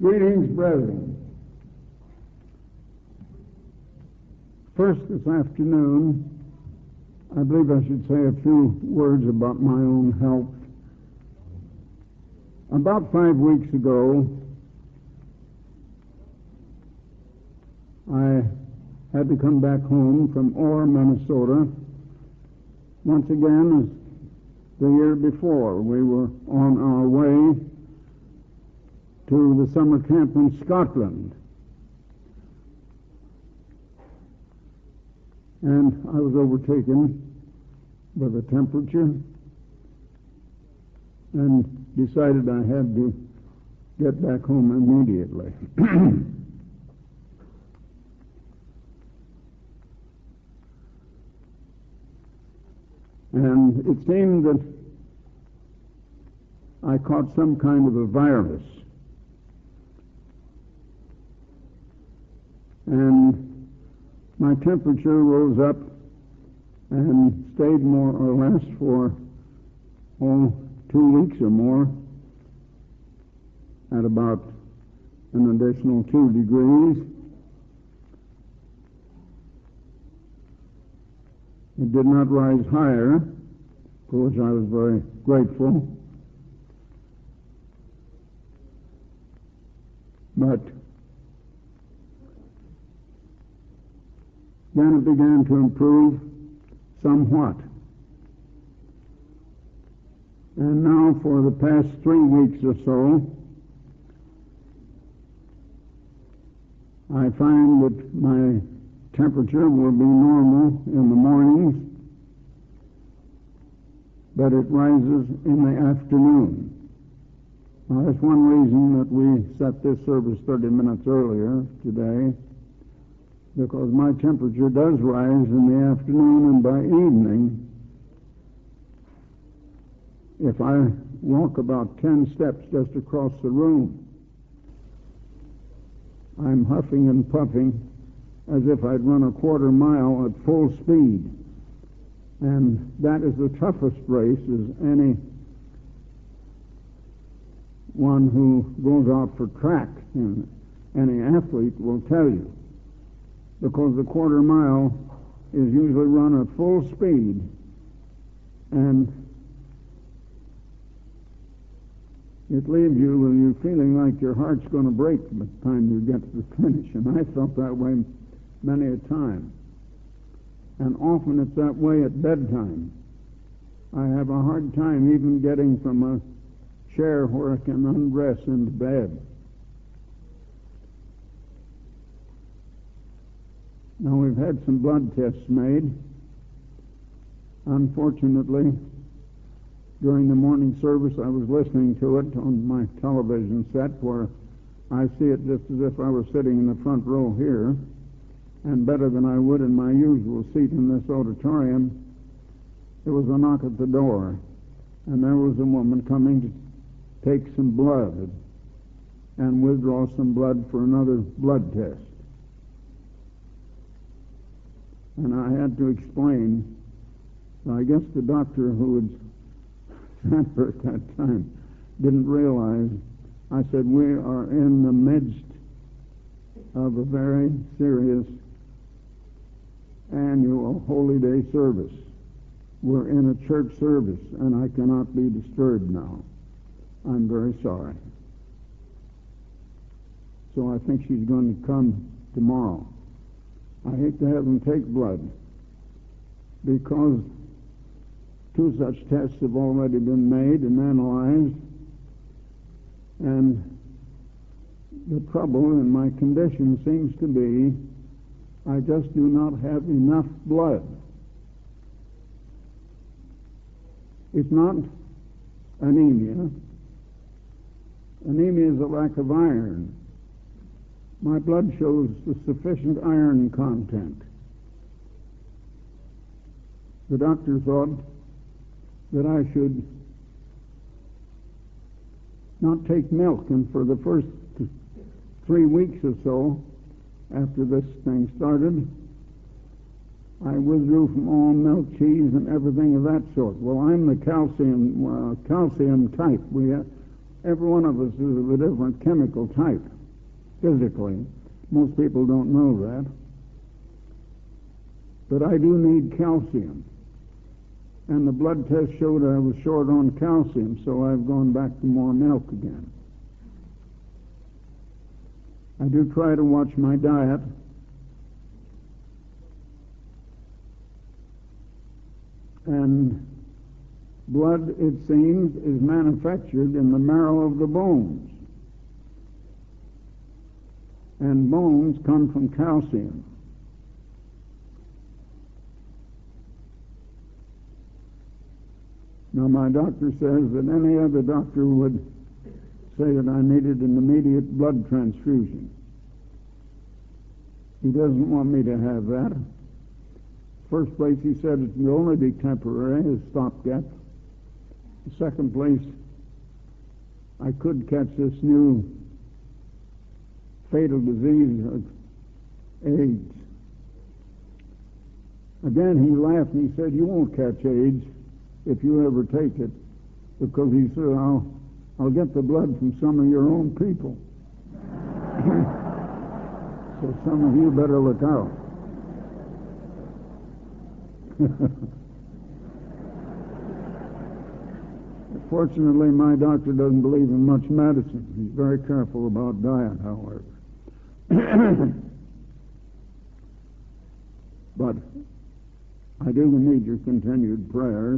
Greetings, brethren. First, this afternoon, I believe I should say a few words about my own health. About 5 weeks ago, I had to come back home from Orr, Minnesota. Once again, as the year before, we were on our way to the summer camp in Scotland. And I was overtaken with a temperature and decided I had to get back home immediately. And it seemed that I caught some kind of a virus. And my temperature rose up and stayed more or less for 2 weeks or more at about an additional 2 degrees. It did not rise higher, for which I was very grateful. But then it began to improve somewhat. And now for the past 3 weeks or so, I find that my temperature will be normal in the mornings, but it rises in the afternoon. Now, that's one reason that we set this service 30 minutes earlier today, because my temperature does rise in the afternoon, and by evening, if I walk about 10 steps just across the room, I'm huffing and puffing as if I'd run a quarter mile at full speed. And that is the toughest race, as any one who goes out for track, and any athlete will tell you, because the quarter mile is usually run at full speed, and it leaves you with you feeling like your heart's going to break by the time you get to the finish. And I felt that way many a time. And often it's that way at bedtime. I have a hard time even getting from a chair where I can undress into bed. Now, we've had some blood tests made. Unfortunately, during the morning service, I was listening to it on my television set, where I see it just as if I were sitting in the front row here, and better than I would in my usual seat in this auditorium. There was a knock at the door, and there was a woman coming to take some blood and withdraw some blood for another blood test. And I had to explain. I guess the doctor who had sat her at that time didn't realize. I said, we are in the midst of a very serious annual Holy Day service. We're in a church service, and I cannot be disturbed now. I'm very sorry. So I think she's going to come tomorrow. I hate to have them take blood, because 2 such tests have already been made and analyzed, and the trouble in my condition seems to be I just do not have enough blood. It's not anemia. Anemia is a lack of iron. My blood shows the sufficient iron content. The doctor thought that I should not take milk, and for the first 3 weeks or so after this thing started, I withdrew from all milk, cheese, and everything of that sort. Well, I'm the calcium type. every one of us is of a different chemical type, physically. Most people don't know that. But I do need calcium. And the blood test showed I was short on calcium, so I've gone back to more milk again. I do try to watch my diet. And blood, it seems, is manufactured in the marrow of the bones. And bones come from calcium. Now, my doctor says that any other doctor would say that I needed an immediate blood transfusion. He doesn't want me to have that. First place, he said it will only be temporary, a stopgap. The second place, I could catch this new fatal disease of AIDS. Again, he laughed and he said, "You won't catch AIDS if you ever take it," because he said, I'll get the blood from some of your own people. So some of you better look out. Fortunately, my doctor doesn't believe in much medicine. He's very careful about diet, however. But I do need your continued prayers.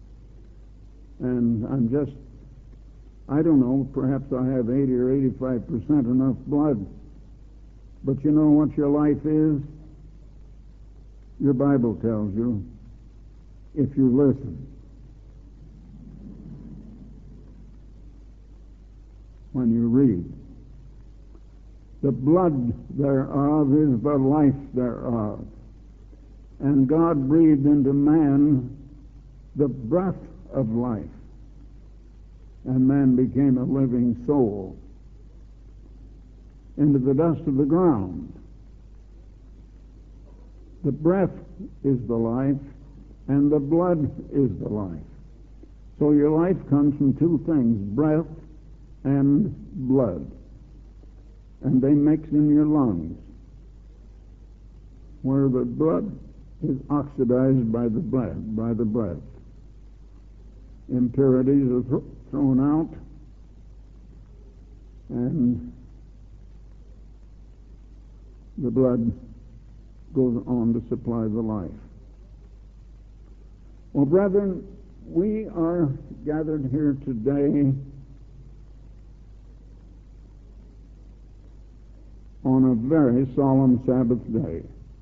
And I don't know, perhaps I have 80 or 85% enough blood. But you know what your life is? Your Bible tells you, if you listen. When you read. The blood thereof is the life thereof. And God breathed into man the breath of life. And man became a living soul into the dust of the ground. The breath is the life, and the blood is the life. So your life comes from two things, breath and blood. And they mix in your lungs, where the blood is oxidized by the breath. Impurities are thrown out, and the blood goes on to supply the life. Well, brethren, we are gathered here today on a very solemn Sabbath day.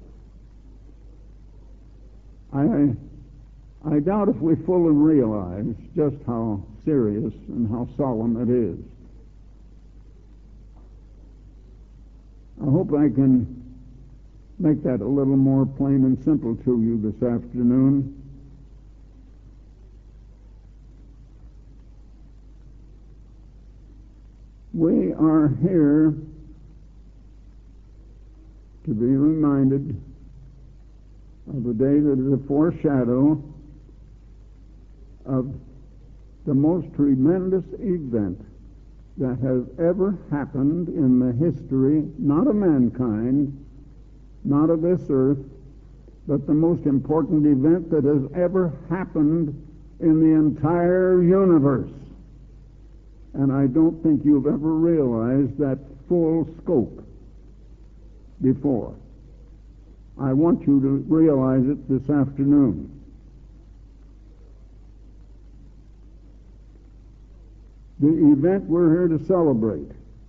I doubt if we fully realize just how serious and how solemn it is. I hope I can make that a little more plain and simple to you this afternoon. We are here to be reminded of a day that is a foreshadow of the most tremendous event that has ever happened in the history, not of mankind, not of this earth, but the most important event that has ever happened in the entire universe. And I don't think you've ever realized that full scope before. I want you to realize it this afternoon. The event we're here to celebrate,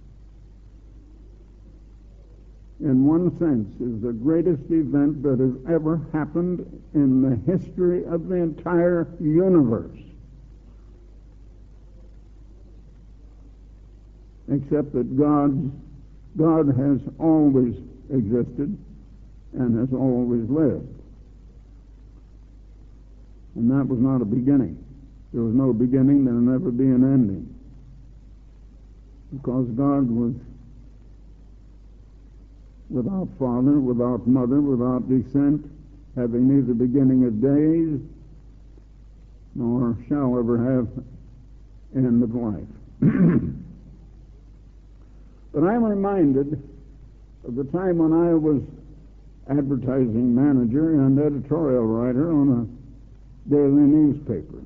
in one sense, is the greatest event that has ever happened in the history of the entire universe. Except that God has always existed and has always lived. And that was not a beginning. There was no beginning, there will never be an ending. Because God was without father, without mother, without descent, having neither beginning of days, nor shall ever have end of life. But I'm reminded of the time when I was advertising manager and editorial writer on a daily newspaper.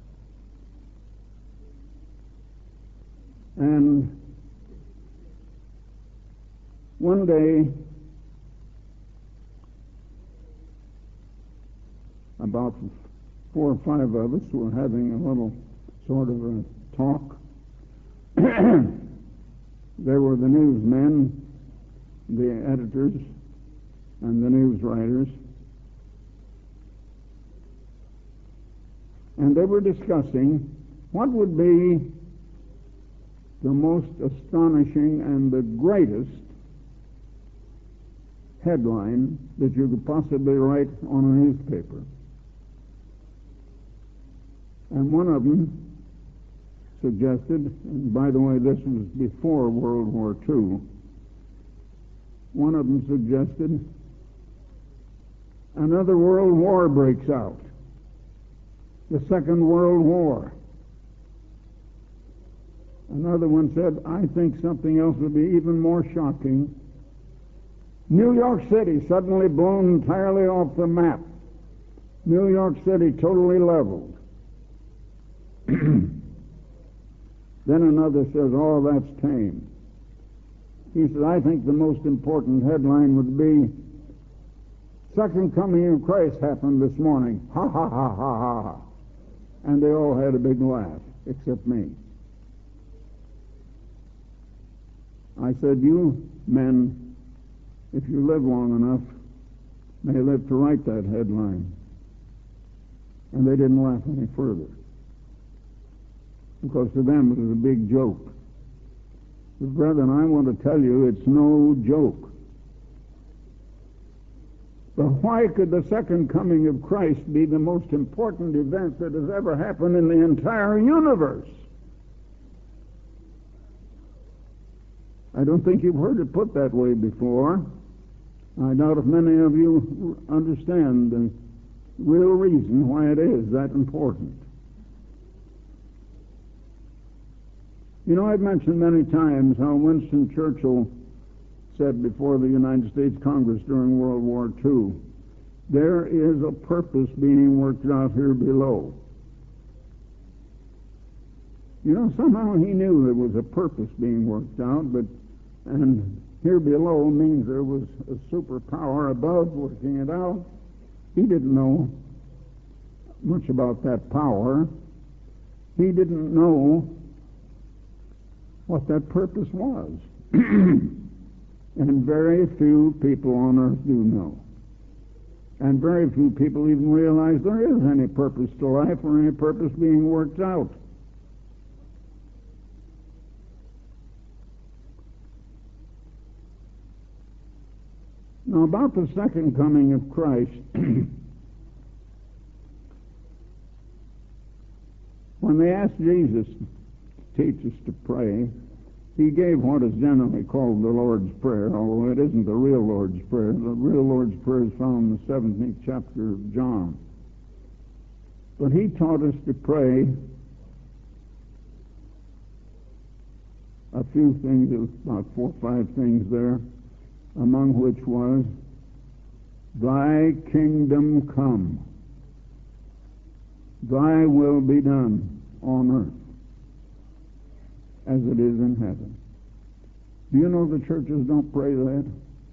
And one day, about 4 or 5 of us were having a little sort of a talk. There were the newsmen, the editors, and the news writers. And they were discussing what would be the most astonishing and the greatest headline that you could possibly write on a newspaper. And one of them suggested, and by the way, this was before World War II, one of them suggested, another world war breaks out, the Second World War. Another one said, I think something else would be even more shocking. New York City suddenly blown entirely off the map. New York City totally leveled. Then another says, oh, that's tame. He said, I think the most important headline would be, Second Coming of Christ happened this morning. Ha, ha, ha, ha, ha, ha. And they all had a big laugh, except me. I said, you men, if you live long enough, may live to write that headline. And they didn't laugh any further, because to them it was a big joke. But brethren, I want to tell you, it's no joke. But why could the second coming of Christ be the most important event that has ever happened in the entire universe? I don't think you've heard it put that way before. I doubt if many of you understand the real reason why it is that important. You know, I've mentioned many times how Winston Churchill said before the United States Congress during World War II, there is a purpose being worked out here below. You know, somehow he knew there was a purpose being worked out, and here below means there was a superpower above working it out. He didn't know much about that power. He didn't know what that purpose was. And very few people on earth do know. And very few people even realize there is any purpose to life or any purpose being worked out. Now, about the second coming of Christ, when they asked Jesus to teach us to pray, he gave what is generally called the Lord's Prayer, although it isn't the real Lord's Prayer. The real Lord's Prayer is found in the 17th chapter of John. But he taught us to pray a few things, about 4 or 5 things there, among which was, Thy kingdom come, Thy will be done on earth as it is in heaven. Do you know the churches don't pray that?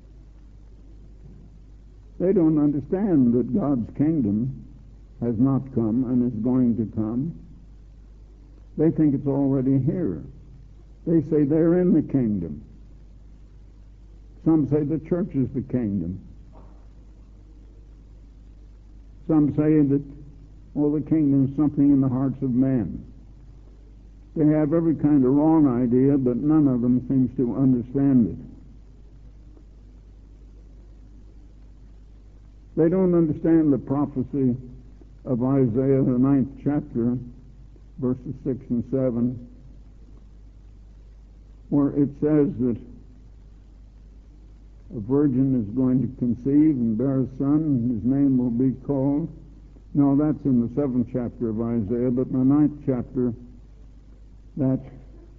They don't understand that God's kingdom has not come and is going to come. They think it's already here. They say they're in the kingdom. Some say the church is the kingdom. Some say that, well, the kingdom is something in the hearts of men. They have every kind of wrong idea, but none of them seems to understand it. They don't understand the prophecy of Isaiah, the 9th chapter, verses 6 and 7, where it says that a virgin is going to conceive and bear a son, and his name will be called. No, that's in the 7th chapter of Isaiah, but in the 9th chapter, that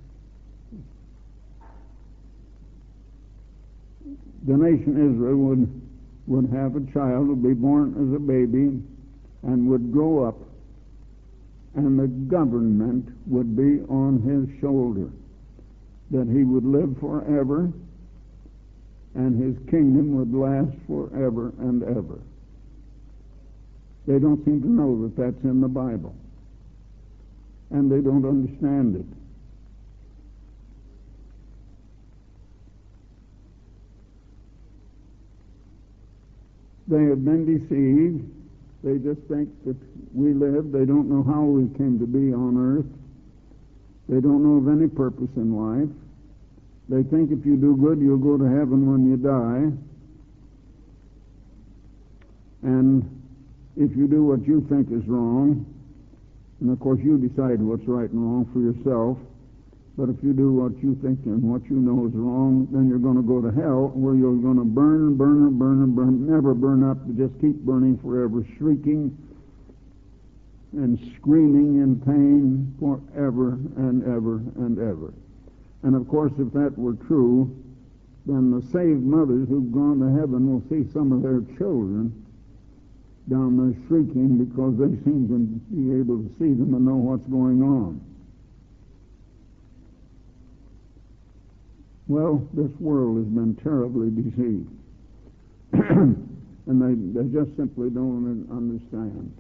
the nation Israel would have a child, would be born as a baby, and would grow up, and the government would be on his shoulder, that he would live forever, and his kingdom would last forever and ever. They don't seem to know that that's in the Bible, and they don't understand it. They have been deceived. They just think that we live. They don't know how we came to be on earth. They don't know of any purpose in life. They think if you do good, you'll go to heaven when you die. And if you do what you think is wrong, and of course you decide what's right and wrong for yourself, but if you do what you think and what you know is wrong, then you're going to go to hell, where you're going to burn, never burn up, just keep burning forever, shrieking and screaming in pain forever and ever and ever. And of course, if that were true, then the saved mothers who've gone to heaven will see some of their children down there shrieking because they seem to be able to see them and know what's going on. Well, this world has been terribly deceived. And they just simply don't understand.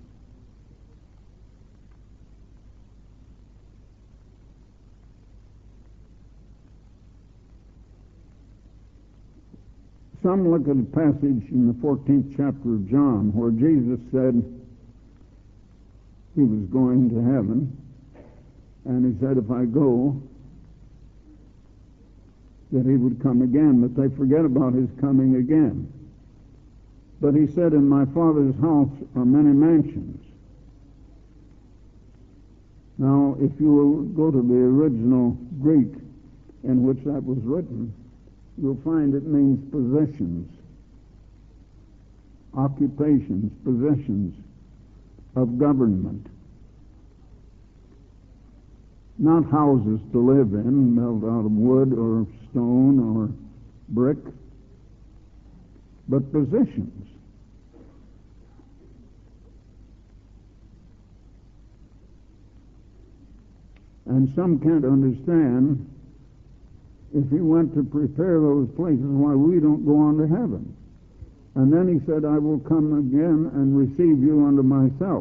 Some look at a passage in the 14th chapter of John where Jesus said he was going to heaven, and he said, if I go, that he would come again, but they forget about his coming again. But he said, in my Father's house are many mansions. Now, if you will go to the original Greek in which that was written, you'll find it means possessions, occupations, possessions of government. Not houses to live in, built out of wood or stone or brick, but positions. And some can't understand, if he went to prepare those places, why we don't go on to heaven. And then he said, I will come again and receive you unto myself.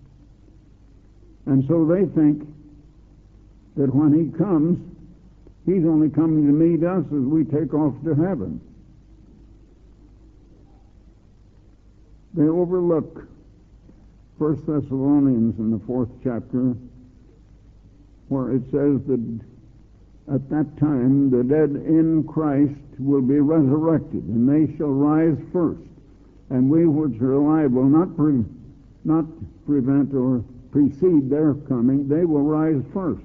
And so they think that when he comes, he's only coming to meet us as we take off to heaven. They overlook 1 Thessalonians in the 4th chapter, where it says that at that time the dead in Christ will be resurrected, and they shall rise first. And we which are alive will not prevent or precede their coming. They will rise first.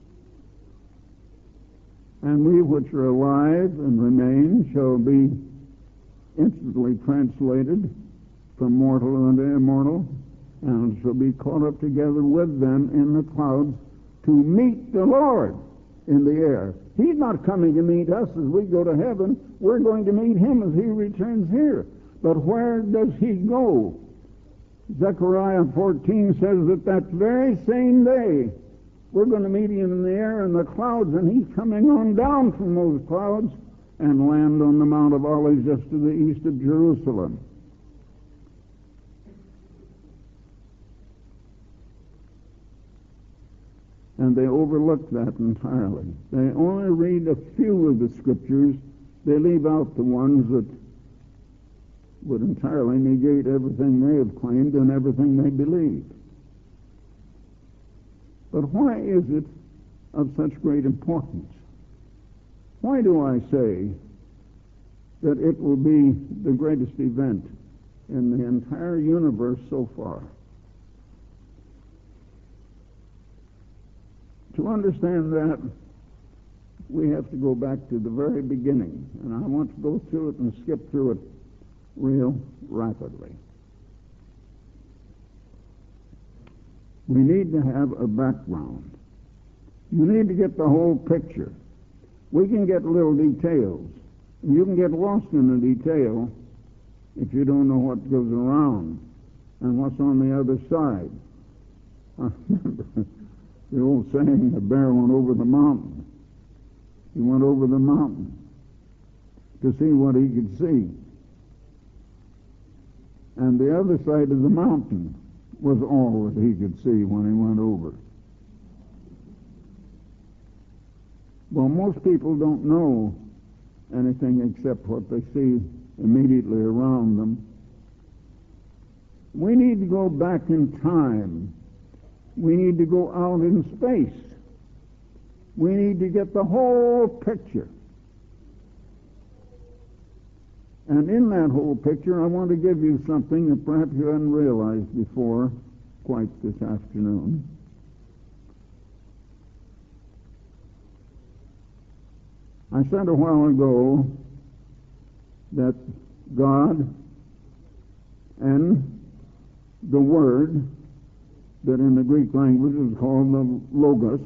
And we which are alive and remain shall be instantly translated from mortal unto immortal, and shall be caught up together with them in the clouds to meet the Lord in the air. He's not coming to meet us as we go to heaven. We're going to meet him as he returns here. But where does he go? Zechariah 14 says that very same day we're going to meet him in the air in the clouds, and he's coming on down from those clouds and land on the Mount of Olives just to the east of Jerusalem. And they overlook that entirely. They only read a few of the scriptures. They leave out the ones that would entirely negate everything they have claimed and everything they believe. But why is it of such great importance? Why do I say that it will be the greatest event in the entire universe so far? To understand that, we have to go back to the very beginning, and I want to go through it and skip through it real rapidly. We need to have a background. You need to get the whole picture. We can get little details, You can get lost in the detail if you don't know what goes around and what's on the other side. I remember the old saying, the bear went over the mountain. He went over the mountain to see what he could see. And the other side of the mountain was all that he could see when he went over. Well, most people don't know anything except what they see immediately around them. We need to go back in time. We need to go out in space. We need to get the whole picture. And in that whole picture, I want to give you something that perhaps you hadn't realized before quite this afternoon. I said a while ago that God and the Word, that in the Greek language is called the Logos,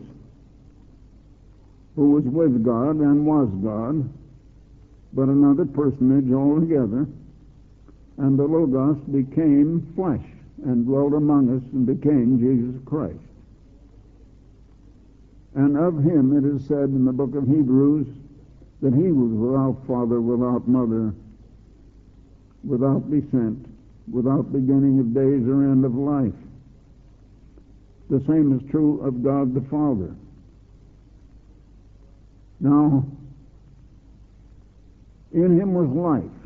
who was with God and was God, but another personage altogether, and the Logos became flesh and dwelt among us and became Jesus Christ. And of him it is said in the book of Hebrews that he was without father, without mother, without descent, without beginning of days or end of life. The same is true of God the Father. Now, in him was life.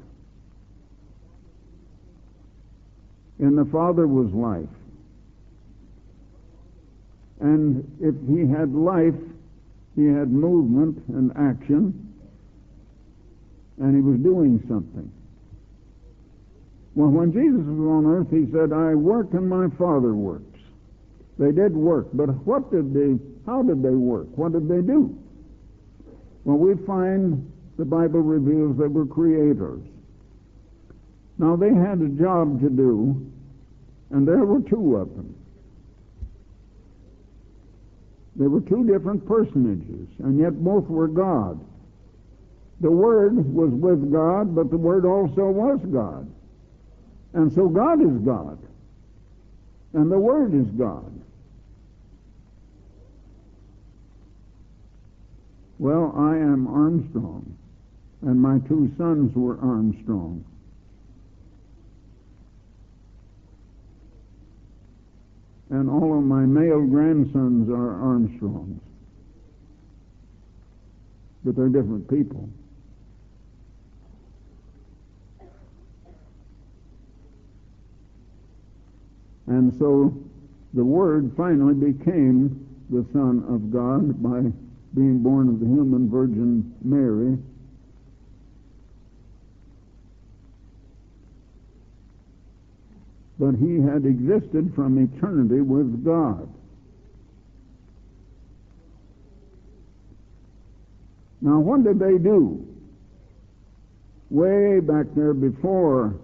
In the Father was life. And if he had life, he had movement and action, and he was doing something. Well, when Jesus was on earth, he said, I work and my Father works. They did work, but how did they work? What did they do? Well, we find the Bible reveals they were creators. Now, they had a job to do, and there were two of them. They were two different personages, and yet both were God. The Word was with God, but the Word also was God. And so God is God, and the Word is God. Well, I am Armstrong, and my two sons were Armstrong. And all of my male grandsons are Armstrongs. But they're different people. And so the Word finally became the Son of God by being born of the human Virgin Mary. But he had existed from eternity with God. Now, what did they do? Way back there before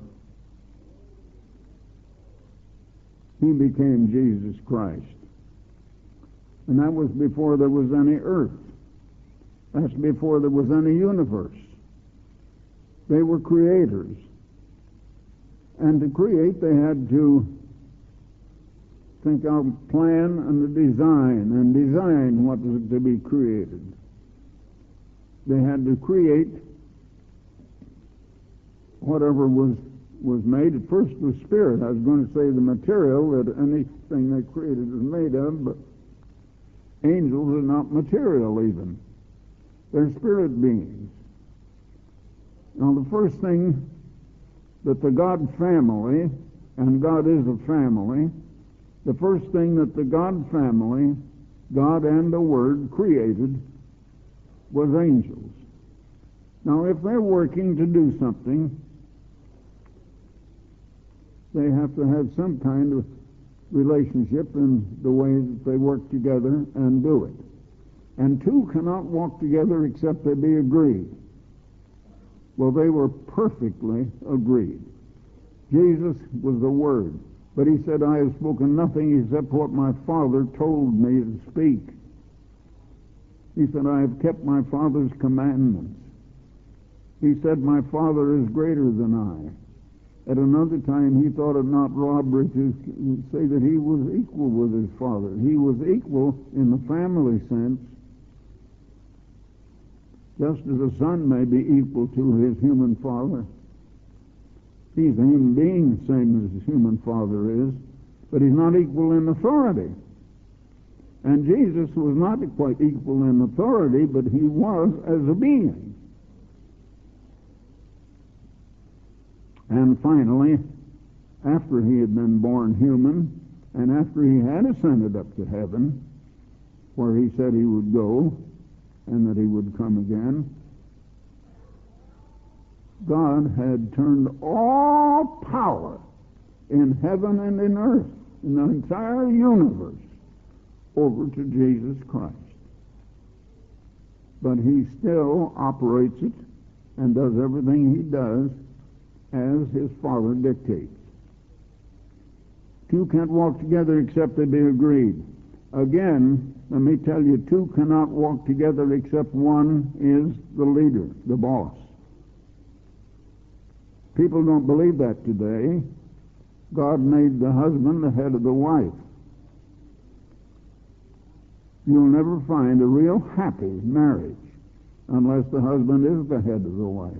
he became Jesus Christ. And that was before there was any earth. That's before there was any universe. They were creators. And to create, they had to think out a plan and a design, and design what was to be created. They had to create whatever was made. At first was spirit. I was going to say the material that anything they created is made of, but angels are not material even. They're spirit beings. Now the first thing that the God family, and God is a family, the first thing that the God family, God and the Word, created was angels. Now, if they're working to do something, they have to have some kind of relationship in the way that they work together and do it. And two cannot walk together except they be agreed. Well, they were perfectly agreed. Jesus was the Word, but he said, I have spoken nothing except what my Father told me to speak. He said, I have kept my Father's commandments. He said, my Father is greater than I. At another time, he thought it not robbery to say that he was equal with his Father. He was equal in the family sense, just as a son may be equal to his human father. He's a human being, the same as his human father is, but he's not equal in authority. And Jesus was not quite equal in authority, but he was as a being. And finally, after he had been born human, and after he had ascended up to heaven, where he said he would go, and that he would come again, God had turned all power in heaven and in earth, in the entire universe, over to Jesus Christ. But he still operates it and does everything he does as his Father dictates. Two can't walk together except they be agreed. Again, let me tell you, two cannot walk together except one is the leader, the boss. People don't believe that today. God made the husband the head of the wife. You'll never find a real happy marriage unless the husband is the head of the wife.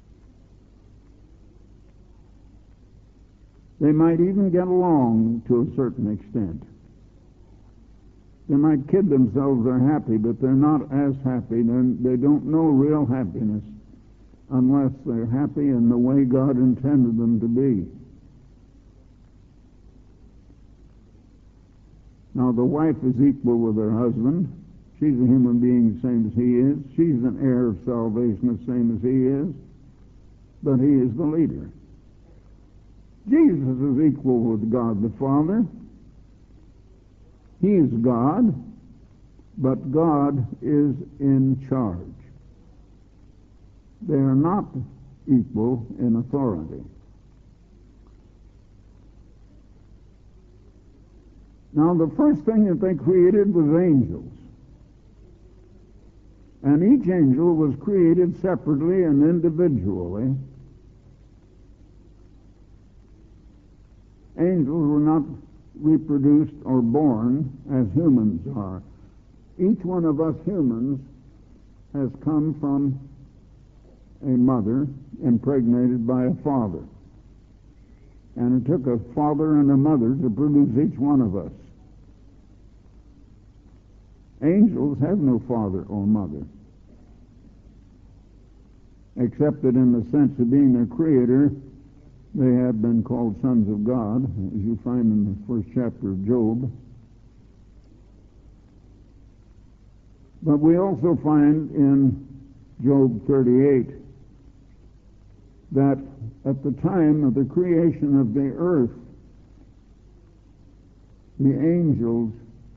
They might even get along to a certain extent. They might kid themselves they're happy, but they're not as happy. They don't know real happiness unless they're happy in the way God intended them to be. Now, the wife is equal with her husband. She's a human being the same as he is. She's an heir of salvation the same as he is. But he is the leader. Jesus is equal with God the Father. He is God, but God is in charge. They are not equal in authority. Now, the first thing that they created was angels. And each angel was created separately and individually. Angels were not reproduced or born as humans are. Each one of us humans has come from a mother impregnated by a father. And it took a father and a mother to produce each one of us. Angels have no father or mother, except that in the sense of being their creator, they have been called sons of God, as you find in the first chapter of Job. But we also find in Job 38 that at the time of the creation of the earth, the angels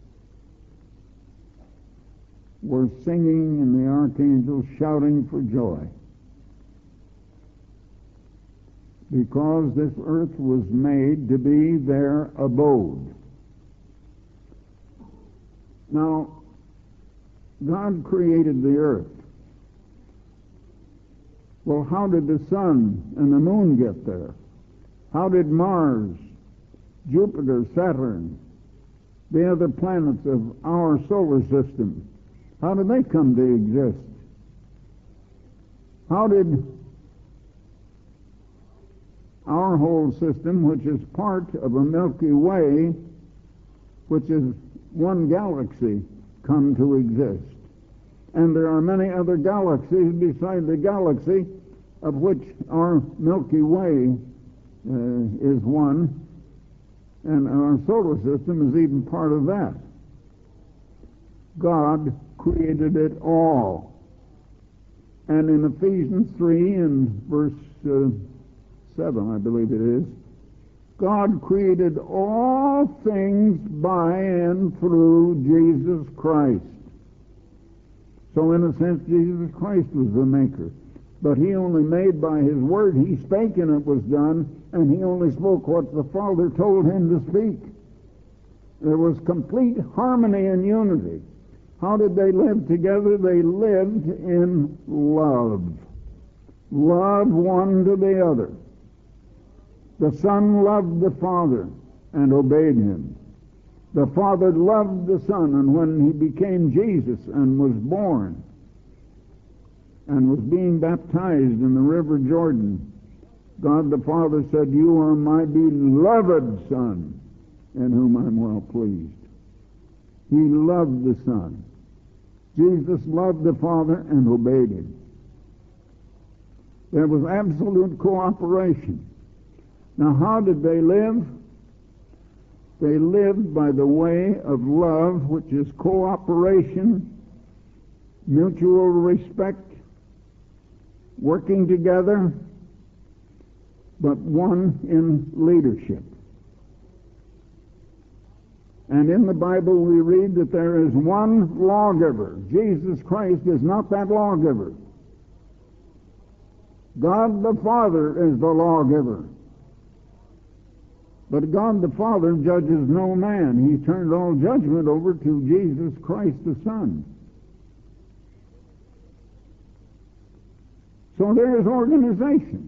were singing and the archangels shouting for joy, because this earth was made to be their abode. Now, God created the earth. Well, how did the sun and the moon get there? How did Mars, Jupiter, Saturn, the other planets of our solar system, how did they come to exist? How did our whole system, which is part of a Milky Way, which is one galaxy, come to exist? And there are many other galaxies beside the galaxy of which our Milky Way is one, and our solar system is even part of that. God created it all. And in Ephesians 3 and verse 7, I believe it is, God created all things by and through Jesus Christ. So in a sense, Jesus Christ was the maker. But he only made by his word. He spake and it was done, and he only spoke what the Father told him to speak. There was complete harmony and unity. How did they live together? They lived in love. love one to the other. The Son loved the Father and obeyed him. The Father loved the Son, and when he became Jesus and was born and was being baptized in the river Jordan, God the Father said, "You are my beloved Son, in whom I'm well pleased." He loved the Son. Jesus loved the Father and obeyed him. There was absolute cooperation. Now, how did they live? They lived by the way of love, which is cooperation, mutual respect, working together, but one in leadership. And in the Bible we read that there is one lawgiver. Jesus Christ is not that lawgiver. God the Father is the lawgiver. But God the Father judges no man. He turned all judgment over to Jesus Christ the Son. So there is organization.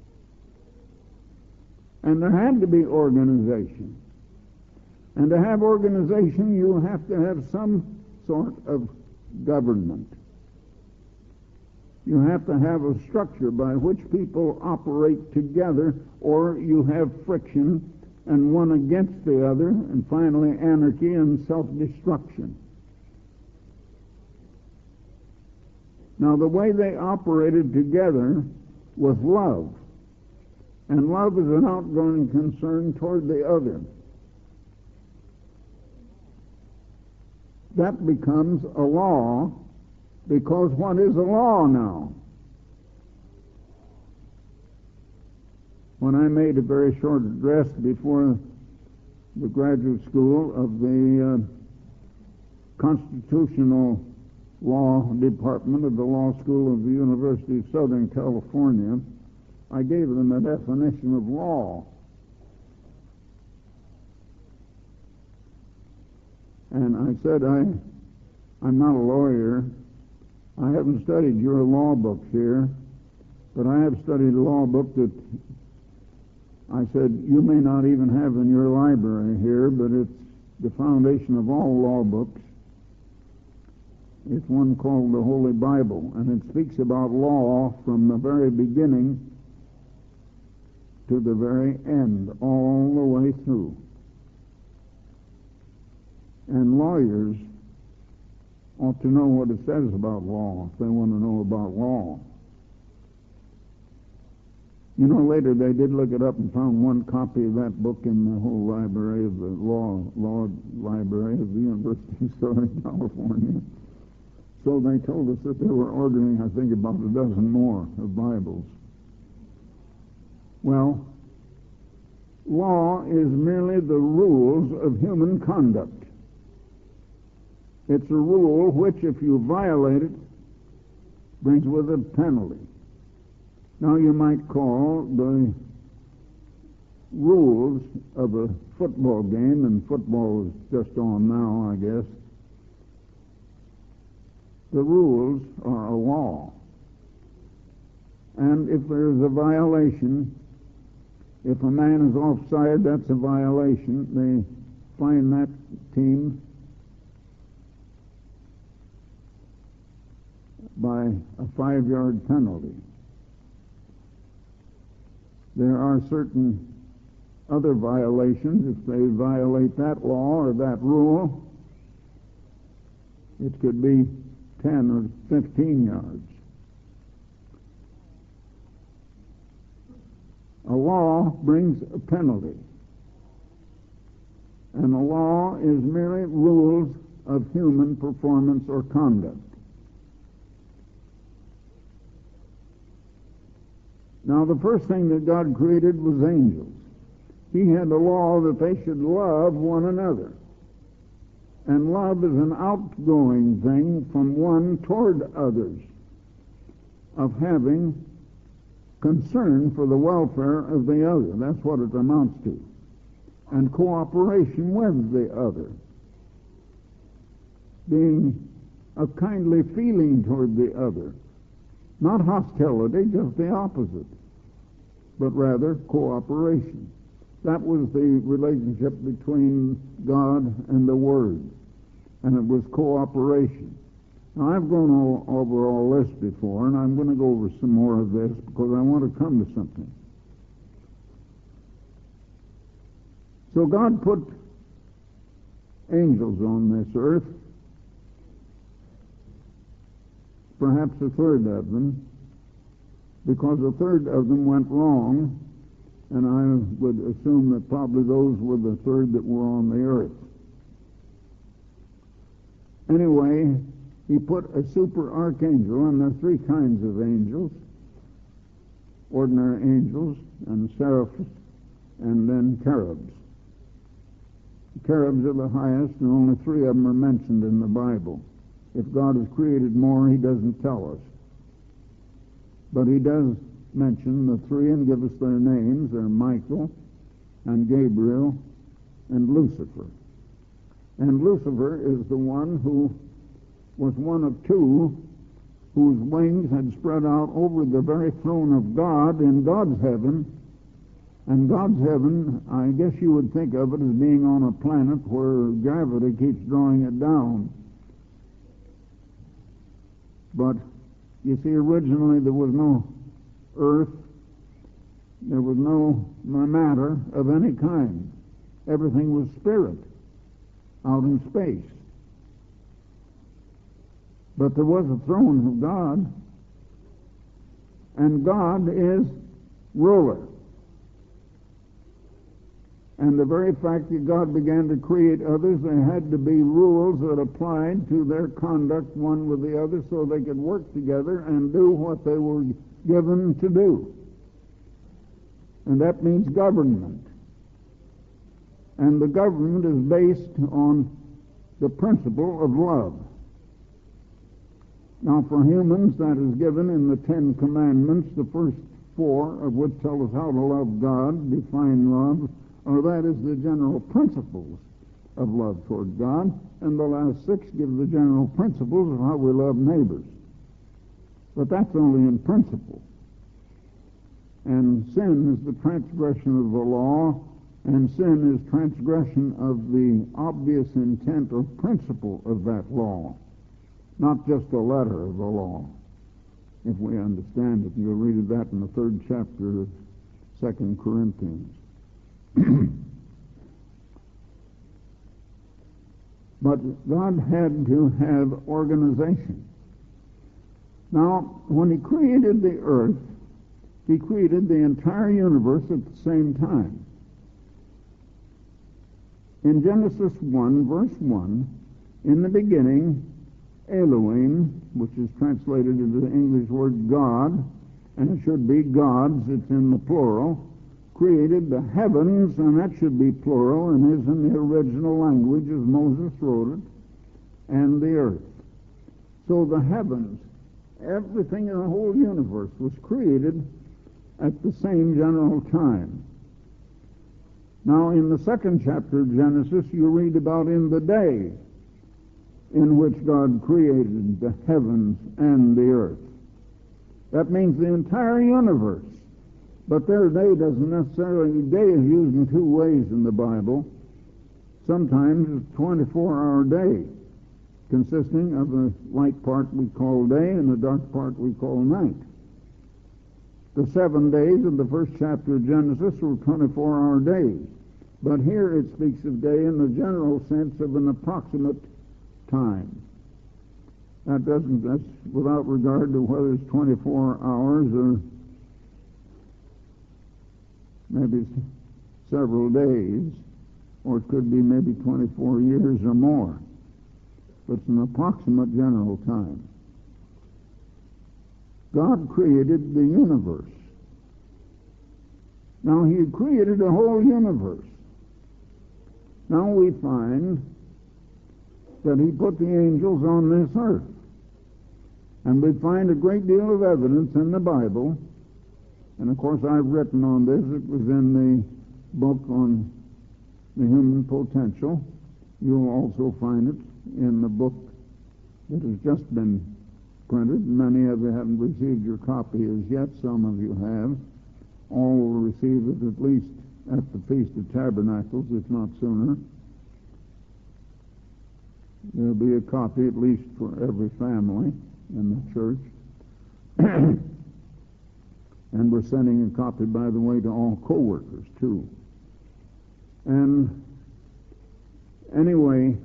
And there had to be organization. And to have organization, you have to have some sort of government. You have to have a structure by which people operate together, or you have friction and one against the other, and finally anarchy and self-destruction. Now, the way they operated together was love. And love is an outgoing concern toward the other. That becomes a law, because what is a law now? When I made a very short address before the graduate school of the Constitutional Law Department of the Law School of the University of Southern California, I gave them a definition of law. And I said, I'm not a lawyer. I haven't studied your law books here, but I have studied a law book that I said you may not even have in your library here, but it's the foundation of all law books. It's one called the Holy Bible, and it speaks about law from the very beginning to the very end, all the way through. And lawyers ought to know what it says about law if they want to know about law. You know, later they did look it up and found one copy of that book in the whole library of the law library of the University of Southern California. So they told us that they were ordering, I think, about a dozen more of Bibles. Well, law is merely the rules of human conduct. It's a rule which, if you violate it, brings with it a penalty. Now you might call the rules of a football game, and football is just on now, I guess. The rules are a law. And if there is a violation, if a man is offside, that's a violation. They fine that team by a 5-yard penalty. There are certain other violations. If they violate that law or that rule, it could be 10 or 15 yards. A law brings a penalty. And a law is merely rules of human performance or conduct. Now, the first thing that God created was angels. He had a law that they should love one another. And love is an outgoing thing from one toward others, of having concern for the welfare of the other. That's what it amounts to. And cooperation with the other. Being a kindly feeling toward the other. Not hostility, just the opposite, but rather cooperation. That was the relationship between God and the Word, and it was cooperation. Now, I've gone over all this before, and I'm going to go over some more of this because I want to come to something. So God put angels on this earth, perhaps a third of them, because a third of them went wrong, and I would assume that probably those were the third that were on the earth. Anyway, he put a super archangel, and there are three kinds of angels: ordinary angels, and seraphs, and then cherubs. The cherubs are the highest, and only three of them are mentioned in the Bible. If God has created more, he doesn't tell us. But he does mention the three and give us their names. They're Michael and Gabriel and Lucifer. And Lucifer is the one who was one of two whose wings had spread out over the very throne of God in God's heaven. And God's heaven, I guess you would think of it as being on a planet where gravity keeps drawing it down. But you see, originally there was no earth, there was no matter of any kind. Everything was spirit out in space. But there was a throne of God, and God is ruler. And the very fact that God began to create others, there had to be rules that applied to their conduct one with the other so they could work together and do what they were given to do. And that means government. And the government is based on the principle of love. Now, for humans, that is given in the Ten Commandments, the first four of which tell us how to love God, define love, or that is the general principles of love toward God, and the last six give the general principles of how we love neighbors. But that's only in principle. And sin is the transgression of the law, and sin is transgression of the obvious intent or principle of that law, not just the letter of the law, if we understand it. You'll read that in the 3rd chapter of 2 Corinthians. But God had to have organization. Now, when he created the earth, he created the entire universe at the same time. In Genesis 1, verse 1, in the beginning, Elohim, which is translated into the English word God, and it should be gods, it's in the plural, created the heavens, and that should be plural, and is in the original language as Moses wrote it, and the earth. So the heavens, everything in the whole universe was created at the same general time. Now, in the 2nd chapter of Genesis, you read about in the day in which God created the heavens and the earth. That means the entire universe. But their day doesn't necessarily, day is used in two ways in the Bible. Sometimes it's a 24-hour day, consisting of the light part we call day and the dark part we call night. The 7 days of the 1st chapter of Genesis were 24-hour days. But here it speaks of day in the general sense of an approximate time. That's without regard to whether it's 24 hours or maybe several days, or it could be maybe 24 years or more. But it's an approximate general time. God created the universe. Now, he created a whole universe. Now we find that he put the angels on this earth. And we find a great deal of evidence in the Bible. And of course I've written on this. It was in the book on the human potential. You'll also find it in the book that has just been printed. Many of you haven't received your copy as yet. Some of you have. All will receive it at least at the Feast of Tabernacles, if not sooner. There'll be a copy at least for every family in the church. And we're sending a copy, by the way, to all co-workers, too. And anyway,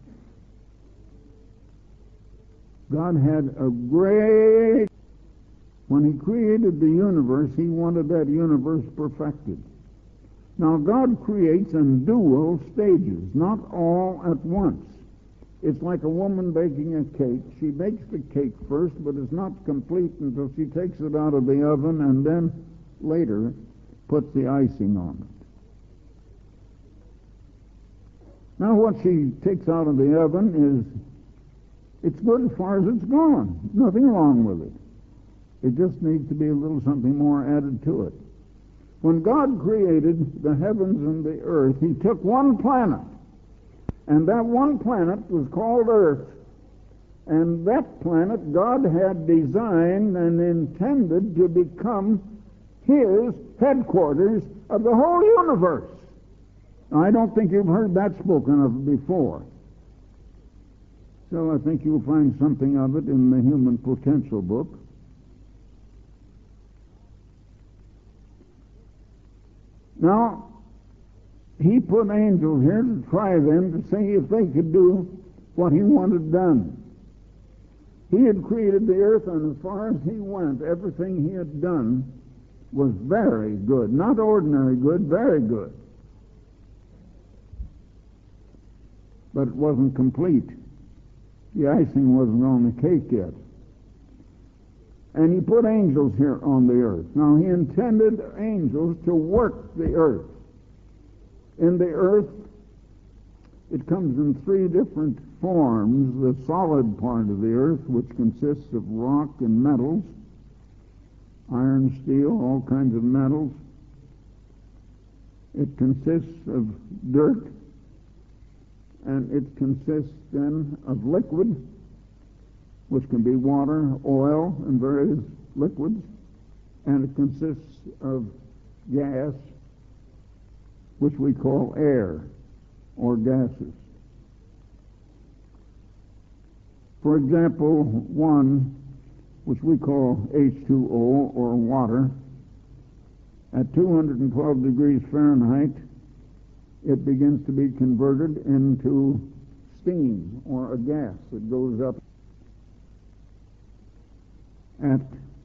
God had a great... When He created the universe, He wanted that universe perfected. Now, God creates in dual stages, not all at once. It's like a woman baking a cake. She bakes the cake first, but it's not complete until she takes it out of the oven and then later puts the icing on it. Now, what she takes out of the oven it's good as far as it's gone. Nothing wrong with it. It just needs to be a little something more added to it. When God created the heavens and the earth, He took one planet, and that one planet was called Earth. And that planet God had designed and intended to become His headquarters of the whole universe. Now, I don't think you've heard that spoken of before. So I think you'll find something of it in the Human Potential book. Now, He put angels here to try them to see if they could do what He wanted done. He had created the earth, and as far as He went, everything He had done was very good. Not ordinary good, very good. But it wasn't complete. The icing wasn't on the cake yet. And He put angels here on the earth. Now, He intended angels to work the earth. In the earth, it comes in three different forms. The solid part of the earth, which consists of rock and metals, iron, steel, all kinds of metals. It consists of dirt, and it consists then of liquid, which can be water, oil, and various liquids, and it consists of gas, which we call air or gases. For example, one, which we call H2O or water, at 212 degrees Fahrenheit, it begins to be converted into steam or a gas that goes up. At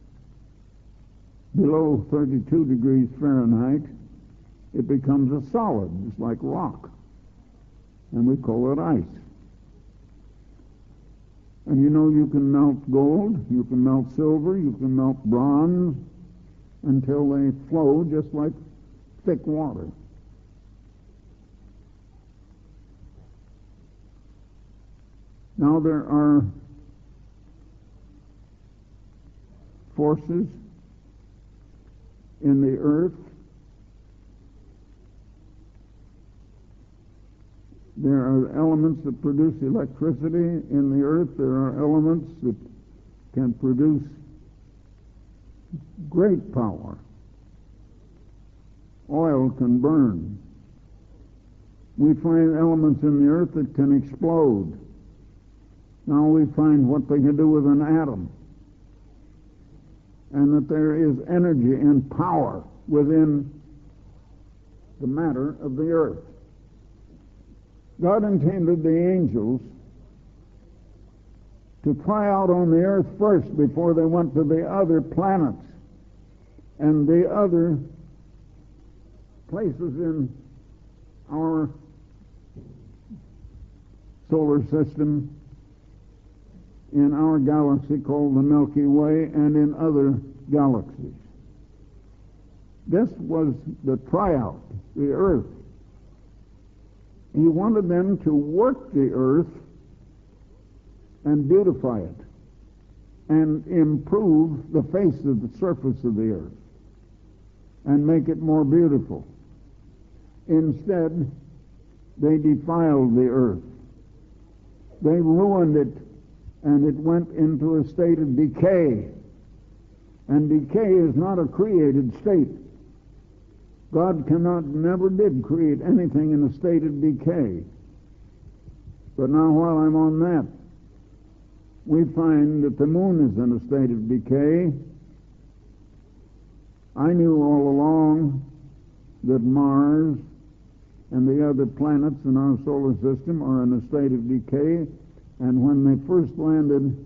below 32 degrees Fahrenheit, it becomes a solid, just like rock, and we call it ice. And you know, you can melt gold, you can melt silver, you can melt bronze until they flow just like thick water. Now, there are forces in the earth. There are elements that produce electricity in the earth. There are elements that can produce great power. Oil can burn. We find elements in the earth that can explode. Now we find what they can do with an atom, and that there is energy and power within the matter of the earth. God intended the angels to try out on the earth first before they went to the other planets and the other places in our solar system, in our galaxy called the Milky Way, and in other galaxies. This was the tryout, the earth. He wanted them to work the earth and beautify it and improve the face of the surface of the earth and make it more beautiful. Instead, they defiled the earth. They ruined it and it went into a state of decay. And decay is not a created state. God never did create anything in a state of decay. But now while I'm on that, we find that the moon is in a state of decay. I knew all along that Mars and the other planets in our solar system are in a state of decay, and when they first landed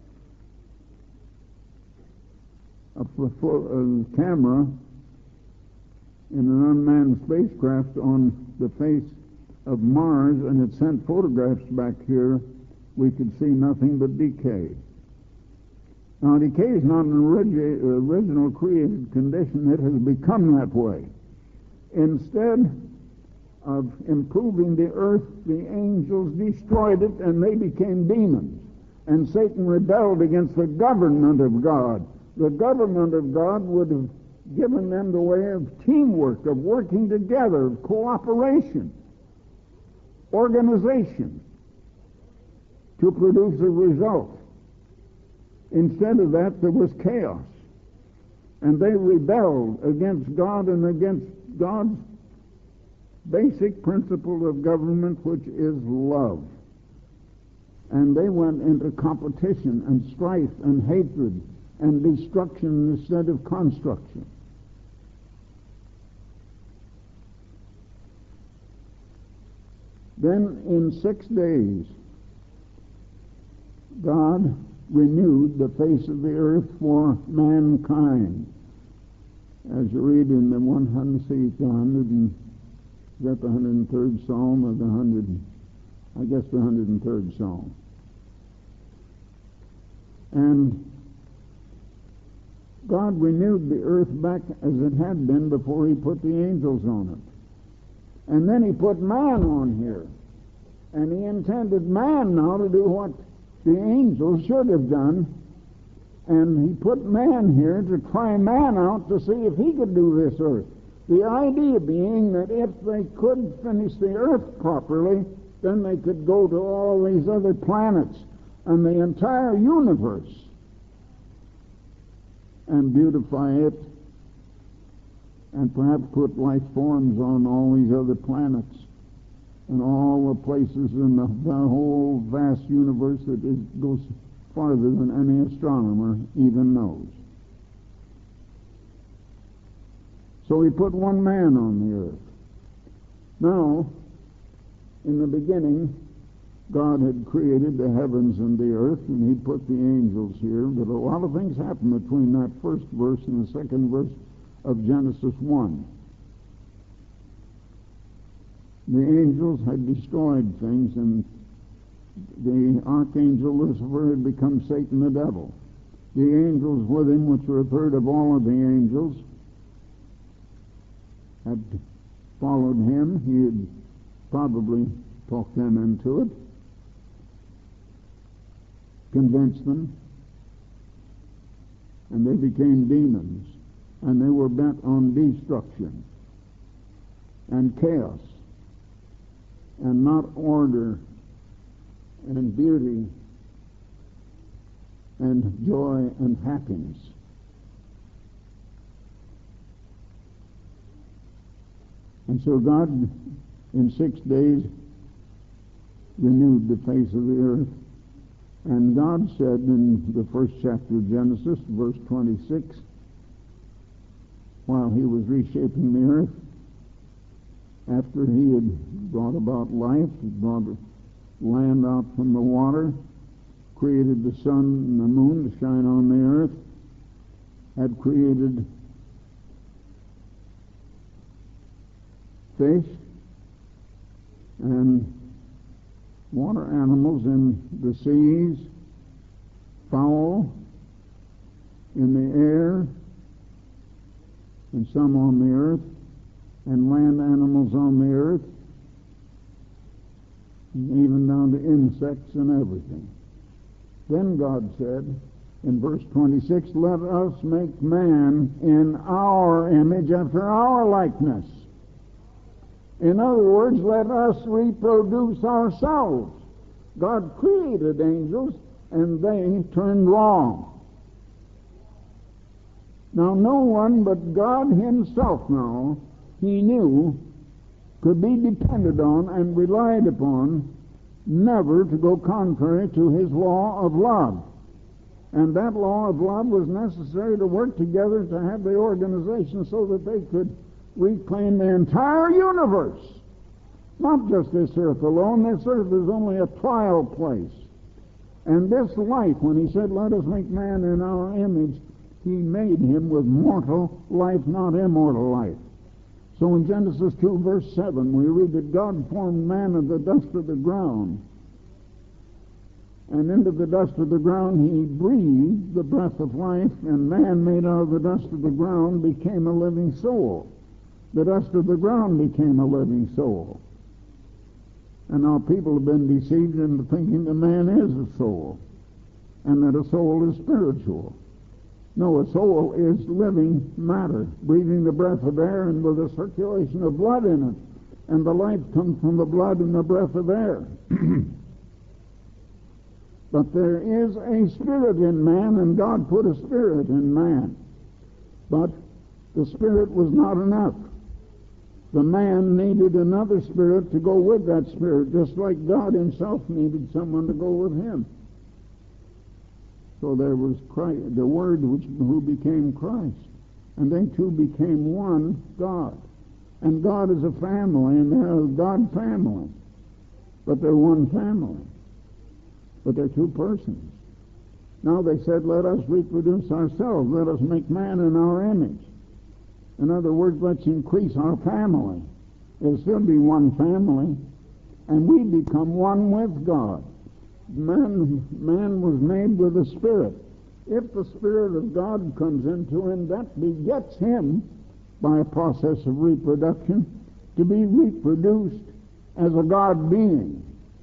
a camera in an unmanned spacecraft on the face of Mars, and it sent photographs back here, we could see nothing but decay. Now, decay is not an original created condition. It has become that way. Instead of improving the earth, the angels destroyed it, and they became demons. And Satan rebelled against the government of God. The government of God would have given them the way of teamwork, of working together, of cooperation, organization, to produce a result. Instead of that, there was chaos. And they rebelled against God and against God's basic principle of government, which is love. And they went into competition and strife and hatred and destruction instead of construction. Then in 6 days, God renewed the face of the earth for mankind. As you read in the 103rd Psalm or the 103rd Psalm. And God renewed the earth back as it had been before he put the angels on it. And then he put man on here. And he intended man now to do what the angels should have done. And he put man here to try man out to see if he could do this earth. The idea being that if they could finish the earth properly, then they could go to all these other planets and the entire universe and beautify it and perhaps put life forms on all these other planets and all the places in the whole vast universe that goes farther than any astronomer even knows. So he put one man on the earth. Now, in the beginning, God had created the heavens and the earth, and he put the angels here, but a lot of things happened between that first verse and the second verse of Genesis 1. The angels had destroyed things, and the archangel Lucifer had become Satan the devil. The angels with him, which were a third of all of the angels, had followed him. He had probably talked them into it, convinced them, and they became demons, and they were bent on destruction and chaos and not order and beauty and joy and happiness. And so God, in 6 days, renewed the face of the earth. And God said in the first chapter of Genesis, verse 26, while he was reshaping the earth, after he had brought about life, brought land out from the water, created the sun and the moon to shine on the earth, had created fish and water animals in the seas, fowl in the air, and some on the earth, and land animals on the earth, and even down to insects and everything. Then God said in verse 26, "Let us make man in our image, after our likeness." In other words, let us reproduce ourselves. God created angels, and they turned wrong. Now no one but God himself now, he knew, could be depended on and relied upon never to go contrary to his law of love. And that law of love was necessary to work together to have the organization so that they could reclaim the entire universe. Not just this earth alone. This earth is only a trial place. And this life, when he said, let us make man in our image, he made him with mortal life, not immortal life. So in Genesis 2, verse 7, we read that God formed man of the dust of the ground. And into the dust of the ground he breathed the breath of life, and man made out of the dust of the ground became a living soul. The dust of the ground became a living soul. And now people have been deceived into thinking that man is a soul, and that a soul is spiritual. No, a soul is living matter, breathing the breath of air and with a circulation of blood in it. And the life comes from the blood and the breath of air. But there is a spirit in man, and God put a spirit in man. But the spirit was not enough. The man needed another spirit to go with that spirit, just like God himself needed someone to go with him. So there was Christ, the Word who became Christ. And they two became one God. And God is a family, and they're a God family. But they're one family. But they're two persons. Now they said, let us reproduce ourselves. Let us make man in our image. In other words, let's increase our family. It'll still be one family. And we become one with God. Man was made with a spirit. If the Spirit of God comes into him, that begets him, by a process of reproduction, to be reproduced as a God being.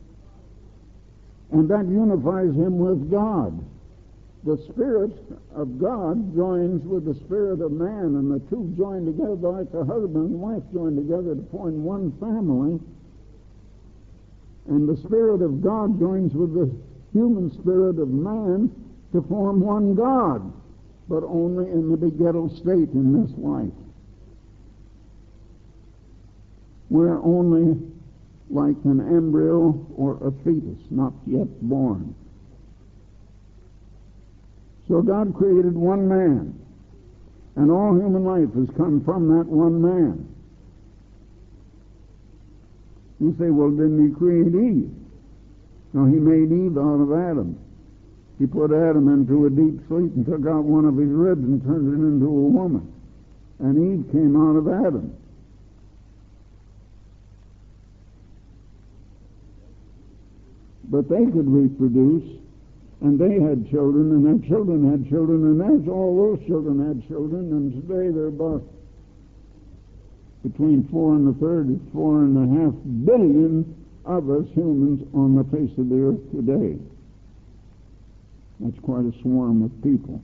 And that unifies him with God. The Spirit of God joins with the Spirit of man, and the two join together like a husband and wife join together to form one family. And the Spirit of God joins with the human spirit of man to form one God, but only in the begettal state in this life. We're only like an embryo or a fetus, not yet born. So God created one man, and all human life has come from that one man. You say, well, didn't he create Eve? No, he made Eve out of Adam. He put Adam into a deep sleep and took out one of his ribs and turned it into a woman. And Eve came out of Adam. But they could reproduce, and they had children, and their children had children, and there's all those children had children, and today they're about between 4.25 billion of us humans on the face of the earth today. That's quite a swarm of people.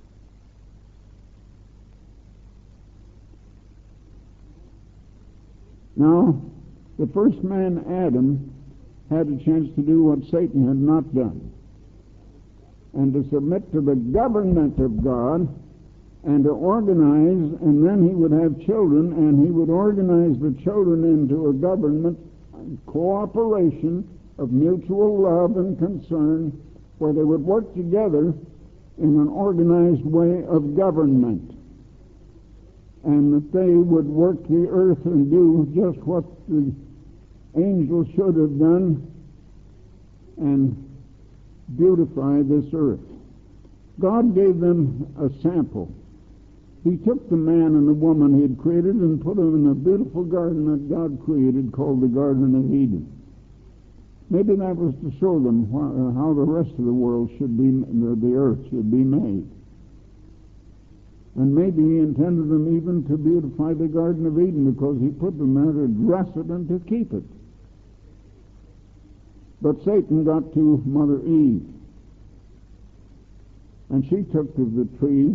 Now, the first man, Adam, had a chance to do what Satan had not done, and to submit to the government of God, and to organize, and then he would have children, and he would organize the children into a government, cooperation of mutual love and concern, where they would work together in an organized way of government, and that they would work the earth and do just what the angels should have done and beautify this earth. God gave them a sample. He took the man and the woman he had created and put them in a beautiful garden that God created called the Garden of Eden. Maybe that was to show them how the rest of the world should be, the earth should be made. And maybe he intended them even to beautify the Garden of Eden because he put them there to dress it and to keep it. But Satan got to Mother Eve, and she took of the tree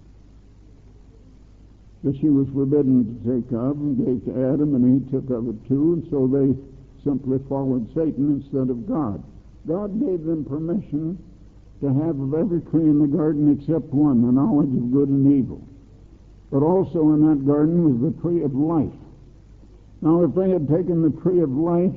that she was forbidden to take of and gave to Adam, and he took of it too, and so they simply followed Satan instead of God. God gave them permission to have of every tree in the garden except one, the knowledge of good and evil. But also in that garden was the tree of life. Now, if they had taken the tree of life,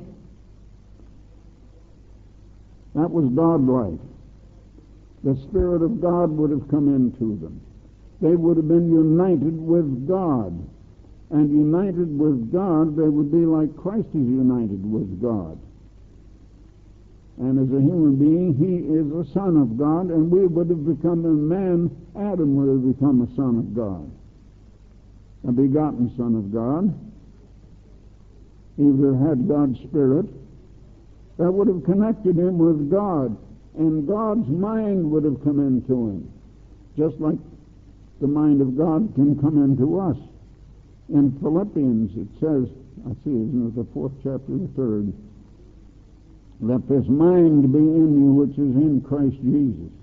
that was God life. The Spirit of God would have come into them. They would have been united with God. And united with God, they would be like Christ is united with God. And as a human being, he is a son of God, and we would have become a man. Adam would have become a son of God, a begotten son of God. He would have had God's Spirit. That would have connected him with God, and God's mind would have come into him, just like the mind of God can come into us. In Philippians it says, I see, isn't it the 4th chapter, the 3rd, let this mind be in you which is in Christ Jesus.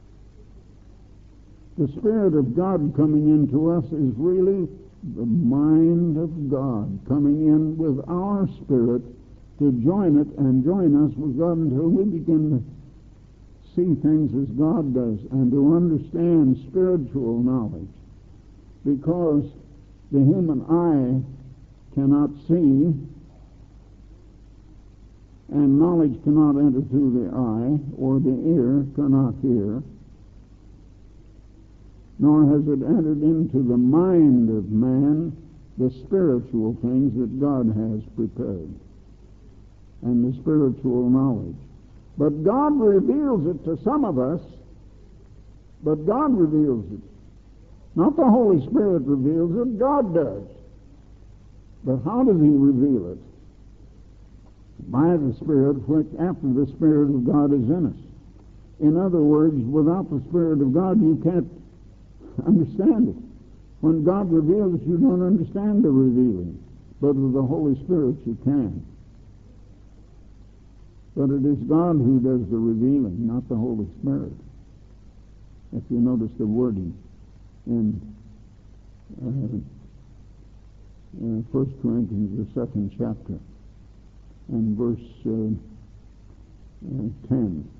The Spirit of God coming into us is really the mind of God coming in with our spirit to join it and join us with God until we begin to see things as God does and to understand spiritual knowledge, because the human eye cannot see, and knowledge cannot enter through the eye, or the ear cannot hear, nor has it entered into the mind of man the spiritual things that God has prepared, and the spiritual knowledge. But God reveals it to some of us, but God reveals it. Not the Holy Spirit reveals it, God does. But how does he reveal it? By the Spirit, which after the Spirit of God is in us. In other words, without the Spirit of God, you can't understand it. When God reveals, you don't understand the revealing. But with the Holy Spirit, you can. But it is God who does the revealing, not the Holy Spirit. If you notice the wording in 1 Corinthians, the 2nd chapter, and verse 10.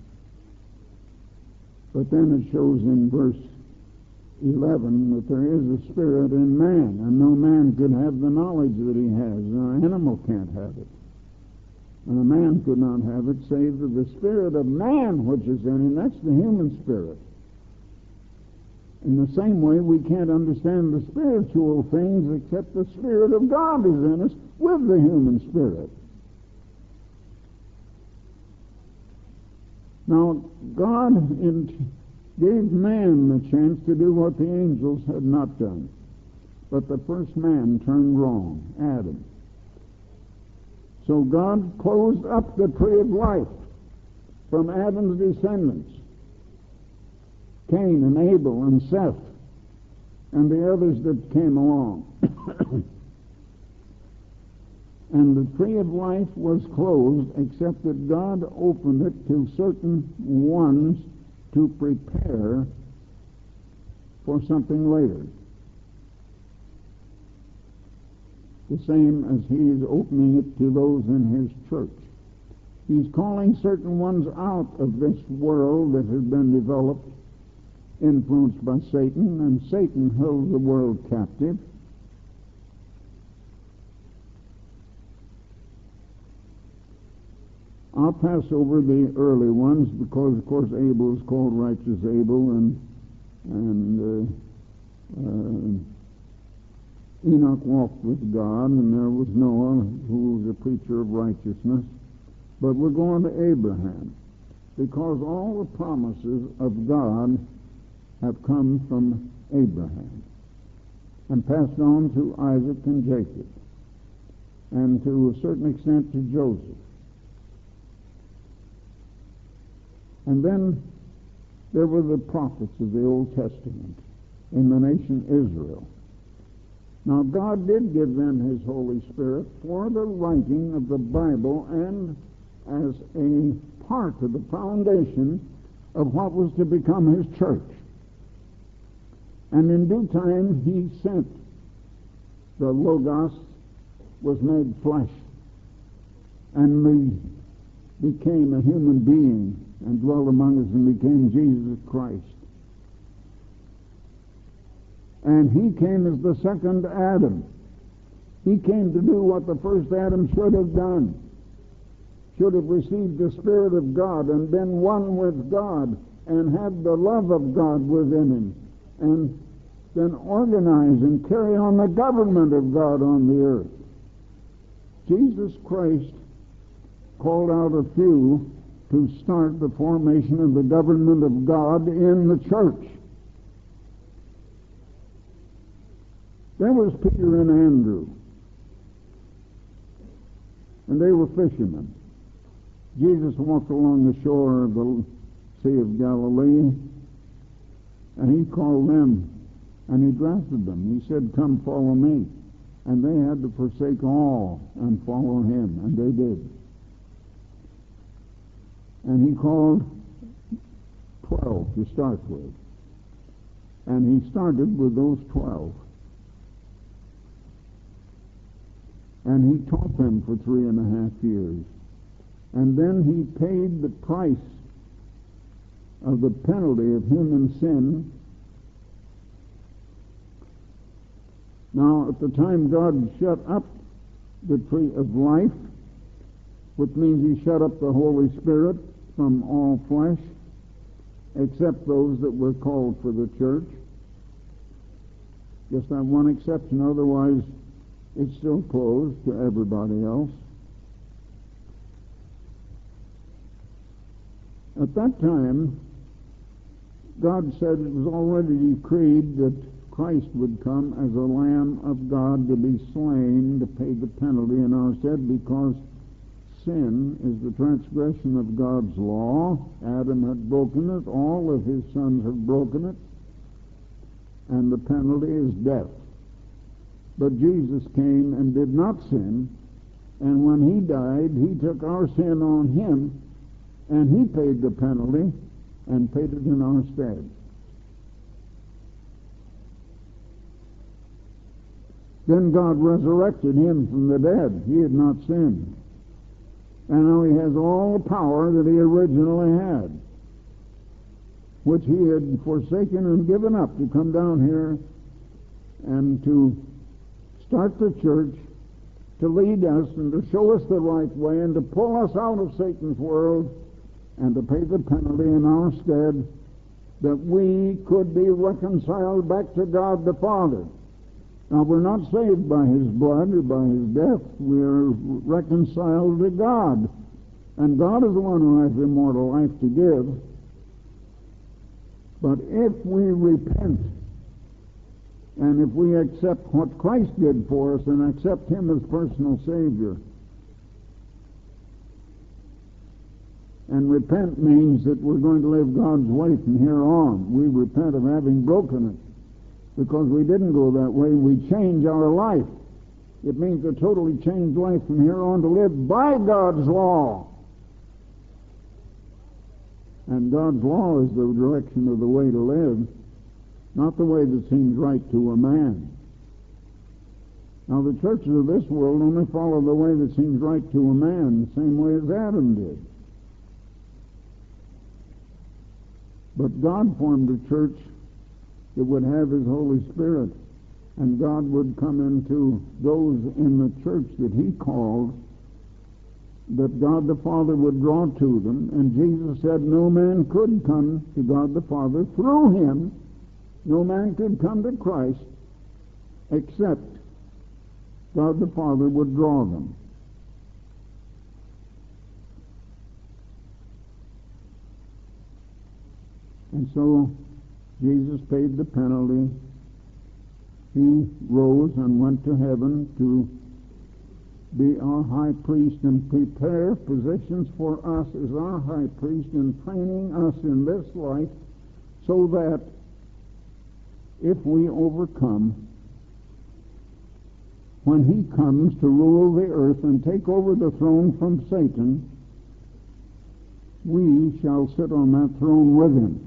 But then it shows in verse 11 that there is a spirit in man, and no man could have the knowledge that he has. An animal can't have it. And a man could not have it save that the spirit of man which is in him, that's the human spirit. In the same way, we can't understand the spiritual things except the Spirit of God is in us with the human spirit. Now, God gave man the chance to do what the angels had not done. But the first man turned wrong, Adam. So God closed up the tree of life from Adam's descendants, Cain and Abel and Seth and the others that came along. And the tree of life was closed, except that God opened it to certain ones to prepare for something later. The same as he is opening it to those in his church. He's calling certain ones out of this world that has been developed, influenced by Satan, and Satan held the world captive. I'll pass over the early ones because, of course, Abel is called righteous Abel, and Enoch walked with God, and there was Noah, who was a preacher of righteousness. But we're going to Abraham, because all the promises of God have come from Abraham and passed on to Isaac and Jacob, and to a certain extent to Joseph. And then there were the prophets of the Old Testament in the nation Israel. Now, God did give them his Holy Spirit for the writing of the Bible and as a part of the foundation of what was to become his church. And in due time, he sent the Logos, was made flesh, and became a human being and dwelt among us and became Jesus Christ. And he came as the second Adam. He came to do what the first Adam should have done. Should have received the Spirit of God and been one with God and had the love of God within him, and then organize and carry on the government of God on the earth. Jesus Christ called out a few to start the formation of the government of God in the church. There was Peter and Andrew, and they were fishermen. Jesus walked along the shore of the Sea of Galilee, and he called them, and he drafted them. He said, "Come, follow me." And they had to forsake all and follow him, and they did. And he called 12 to start with. And he started with those 12. And he taught them for 3.5 years. And then he paid the price of the penalty of human sin. Now, at the time God shut up the tree of life, which means he shut up the Holy Spirit from all flesh, except those that were called for the church. Just that one exception, otherwise it's still closed to everybody else. At that time, God said it was already decreed that Christ would come as a Lamb of God to be slain to pay the penalty in our stead, because sin is the transgression of God's law. Adam had broken it. All of his sons have broken it. And the penalty is death. But Jesus came and did not sin. And when he died, he took our sin on him, and he paid the penalty and paid it in our stead. Then God resurrected him from the dead. He had not sinned. And now he has all the power that he originally had, which he had forsaken and given up to come down here and to start the church, to lead us and to show us the right way and to pull us out of Satan's world and to pay the penalty in our stead, that we could be reconciled back to God the Father. Now, we're not saved by his blood or by his death. We're reconciled to God. And God is the one who has immortal life to give. But if we repent, and if we accept what Christ did for us and accept him as personal Savior, and repent means that we're going to live God's way from here on. We repent of having broken it, because we didn't go that way. We change our life. It means a totally changed life from here on, to live by God's law. And God's law is the direction of the way to live, not the way that seems right to a man. Now, the churches of this world only follow the way that seems right to a man, the same way as Adam did. But God formed a church that would have his Holy Spirit, and God would come into those in the church that he called, that God the Father would draw to them. And Jesus said no man could come to God the Father through him. No man could come to Christ except God the Father would draw them. And so Jesus paid the penalty. He rose and went to heaven to be our high priest and prepare positions for us as our high priest, and training us in this life, so that if we overcome, when he comes to rule the earth and take over the throne from Satan, we shall sit on that throne with him.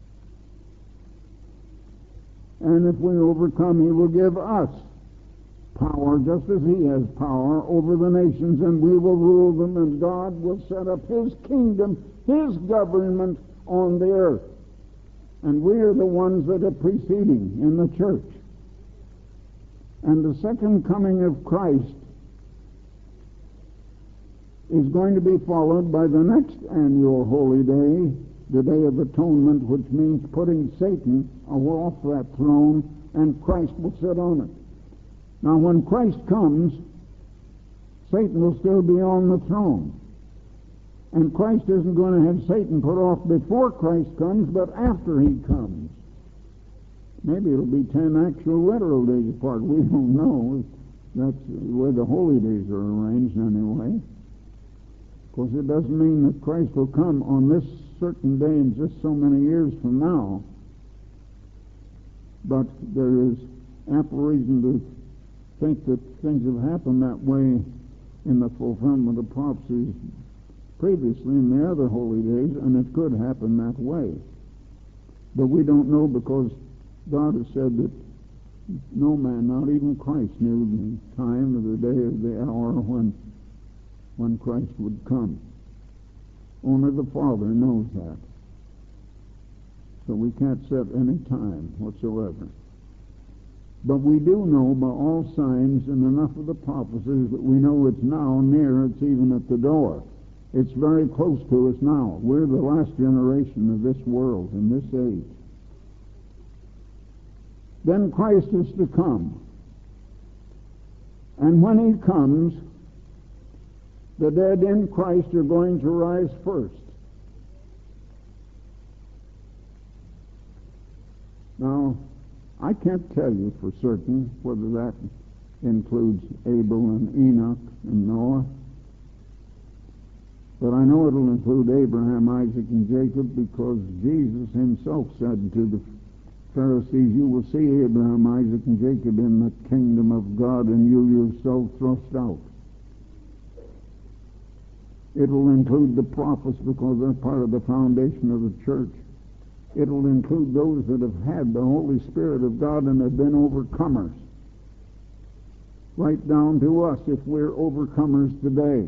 And if we overcome, he will give us power, just as he has power over the nations, and we will rule them, and God will set up his kingdom, his government on the earth. And we are the ones that are preceding in the church. And the second coming of Christ is going to be followed by the next annual holy day, the Day of Atonement, which means putting Satan off that throne, and Christ will sit on it. Now, when Christ comes, Satan will still be on the throne. And Christ isn't going to have Satan put off before Christ comes, but after he comes. Maybe it'll be 10 actual literal days apart. We don't know. That's the way the holy days are arranged anyway. Of course, it doesn't mean that Christ will come on this certain day in just so many years from now. But there is ample reason to think that things have happened that way in the fulfillment of prophecies previously in the other holy days, and it could happen that way. But we don't know, because God has said that no man, not even Christ, knew the time of the day or the hour when Christ would come. Only the Father knows that. So we can't set any time whatsoever. But we do know by all signs and enough of the prophecies that we know it's now near, it's even at the door. It's very close to us now. We're the last generation of this world in this age. Then Christ is to come. And when he comes, the dead in Christ are going to rise first. Now, I can't tell you for certain whether that includes Abel and Enoch and Noah, but I know it'll include Abraham, Isaac, and Jacob, because Jesus himself said to the Pharisees, "You will see Abraham, Isaac, and Jacob in the kingdom of God, and you yourself thrust out." It'll include the prophets, because they're part of the foundation of the church. It'll include those that have had the Holy Spirit of God and have been overcomers. Right down to us, if we're overcomers today.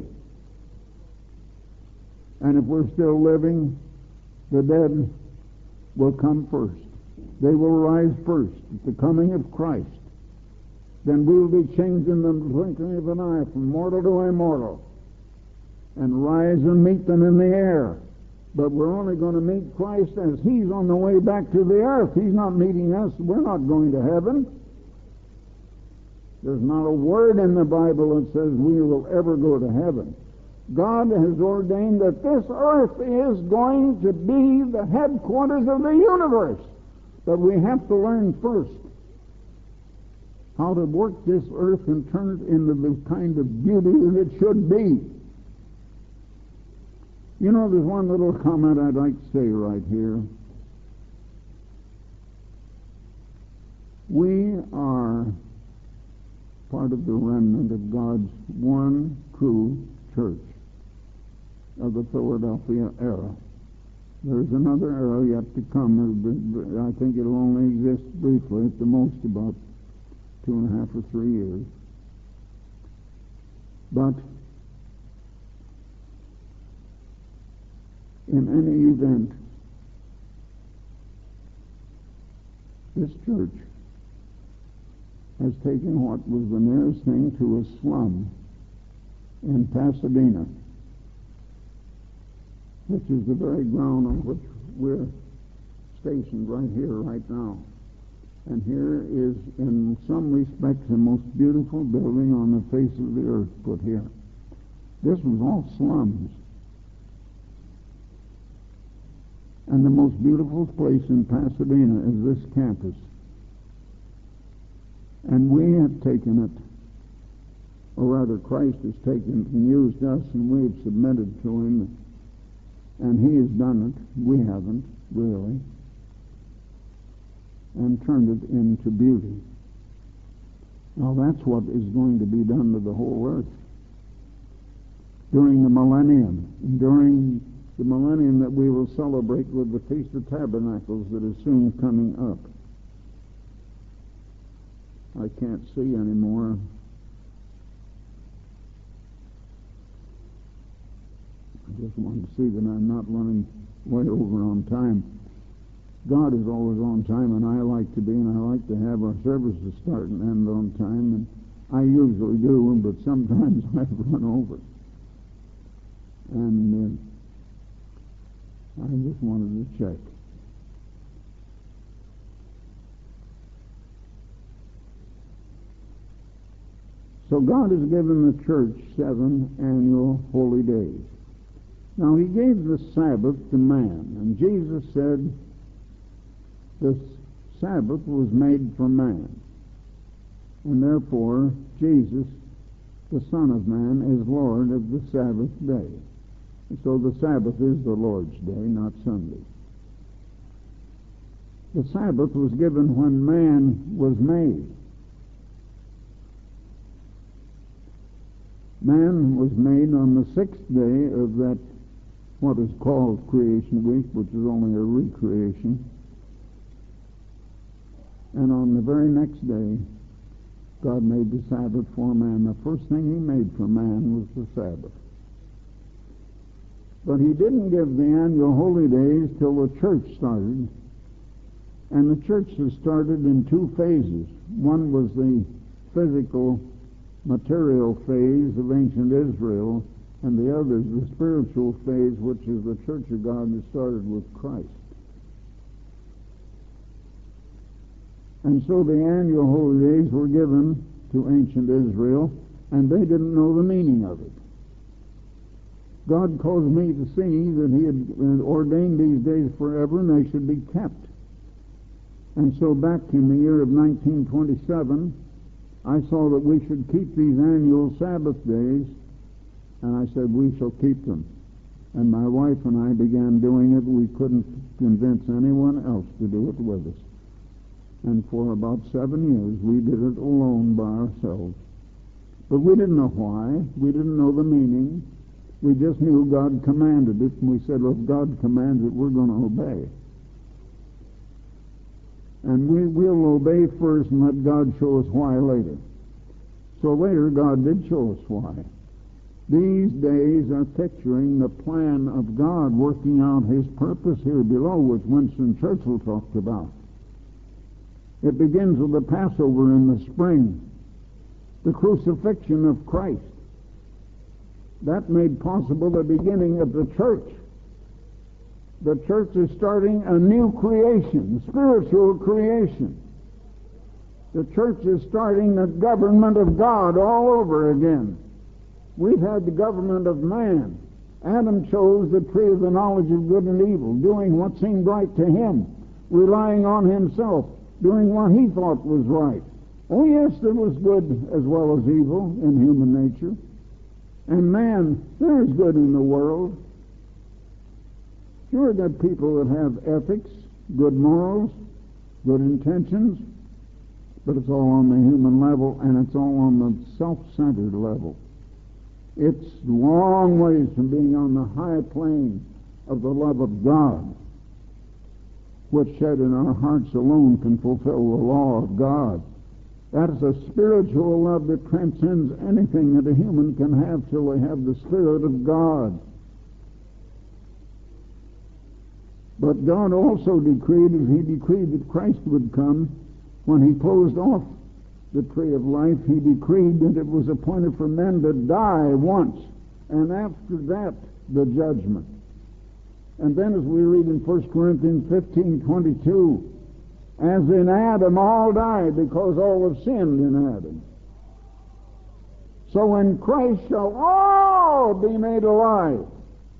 And if we're still living, the dead will come first. They will rise first at the coming of Christ. Then we'll be changed in the twinkling of an eye from mortal to immortal, and rise and meet them in the air. But we're only going to meet Christ as he's on the way back to the earth. He's not meeting us. We're not going to heaven. There's not a word in the Bible that says we will ever go to heaven. God has ordained that this earth is going to be the headquarters of the universe. But we have to learn first how to work this earth and turn it into the kind of beauty that it should be. You know, there's one little comment I'd like to say right here. We are part of the remnant of God's one true church of the Philadelphia era. There's another era yet to come. I think it'll only exist briefly, at the most about 2.5 or 3 years. But in any event, this church has taken what was the nearest thing to a slum in Pasadena, which is the very ground on which we're stationed right here, right now. And here is, in some respects, the most beautiful building on the face of the earth put here. This was all slums. And the most beautiful place in Pasadena is this campus. And we have taken it, or rather Christ has taken it and used us, and we have submitted to him. And he has done it. We haven't, really. And turned it into beauty. Now that's what is going to be done to the whole earth during the millennium. During the millennium that we will celebrate with the Feast of Tabernacles that is soon coming up. I can't see anymore. just wanted to see that I'm not running way over on time. God is always on time, and I like to be, and I like to have our services start and end on time, and I usually do, but sometimes I've run over. And I just wanted to check. So God has given the church 7 annual holy days. Now He gave the Sabbath to man, and Jesus said the Sabbath was made for man. And therefore Jesus, the Son of Man, is Lord of the Sabbath day. And so the Sabbath is the Lord's day, not Sunday. The Sabbath was given when man was made. Man was made on the 6th day of that, what is called creation week, which is only a recreation. And on the very next day, God made the Sabbath for man. The first thing He made for man was the Sabbath. But He didn't give the annual holy days till the church started. And the church has started in 2 phases. One was the physical, material phase of ancient Israel, and the other is the spiritual phase, which is the Church of God that started with Christ. And so the annual holy days were given to ancient Israel, and they didn't know the meaning of it. God caused me to see that He had ordained these days forever, and they should be kept. And so back in the year of 1927, I saw that we should keep these annual Sabbath days, and I said, we shall keep them. And my wife and I began doing it. We couldn't convince anyone else to do it with us. And for about 7 years, we did it alone by ourselves. But we didn't know why. We didn't know the meaning. We just knew God commanded it, and we said, well, if God commands it, we're going to obey. And we'll obey first and let God show us why later. So later, God did show us why. These days are picturing the plan of God working out His purpose here below, which Winston Churchill talked about. It begins with the Passover in the spring, the crucifixion of Christ. That made possible the beginning of the church. The church is starting a new creation, spiritual creation. The church is starting the government of God all over again. We've had the government of man. Adam chose the tree of the knowledge of good and evil, doing what seemed right to him, relying on himself, doing what he thought was right. Oh yes, there was good as well as evil in human nature. And man, there is good in the world. Sure, there are people that have ethics, good morals, good intentions, but it's all on the human level, and it's all on the self-centered level. It's long ways from being on the high plane of the love of God, which shed in our hearts alone can fulfill the law of God. That is a spiritual love that transcends anything that a human can have till they have the Spirit of God. But God also decreed, as He decreed that Christ would come, when He closed off the tree of life, He decreed that it was appointed for men to die once, and after that, the judgment. And then as we read in 1 Corinthians 15:22, as in Adam all died because all have sinned in Adam, so in Christ shall all be made alive.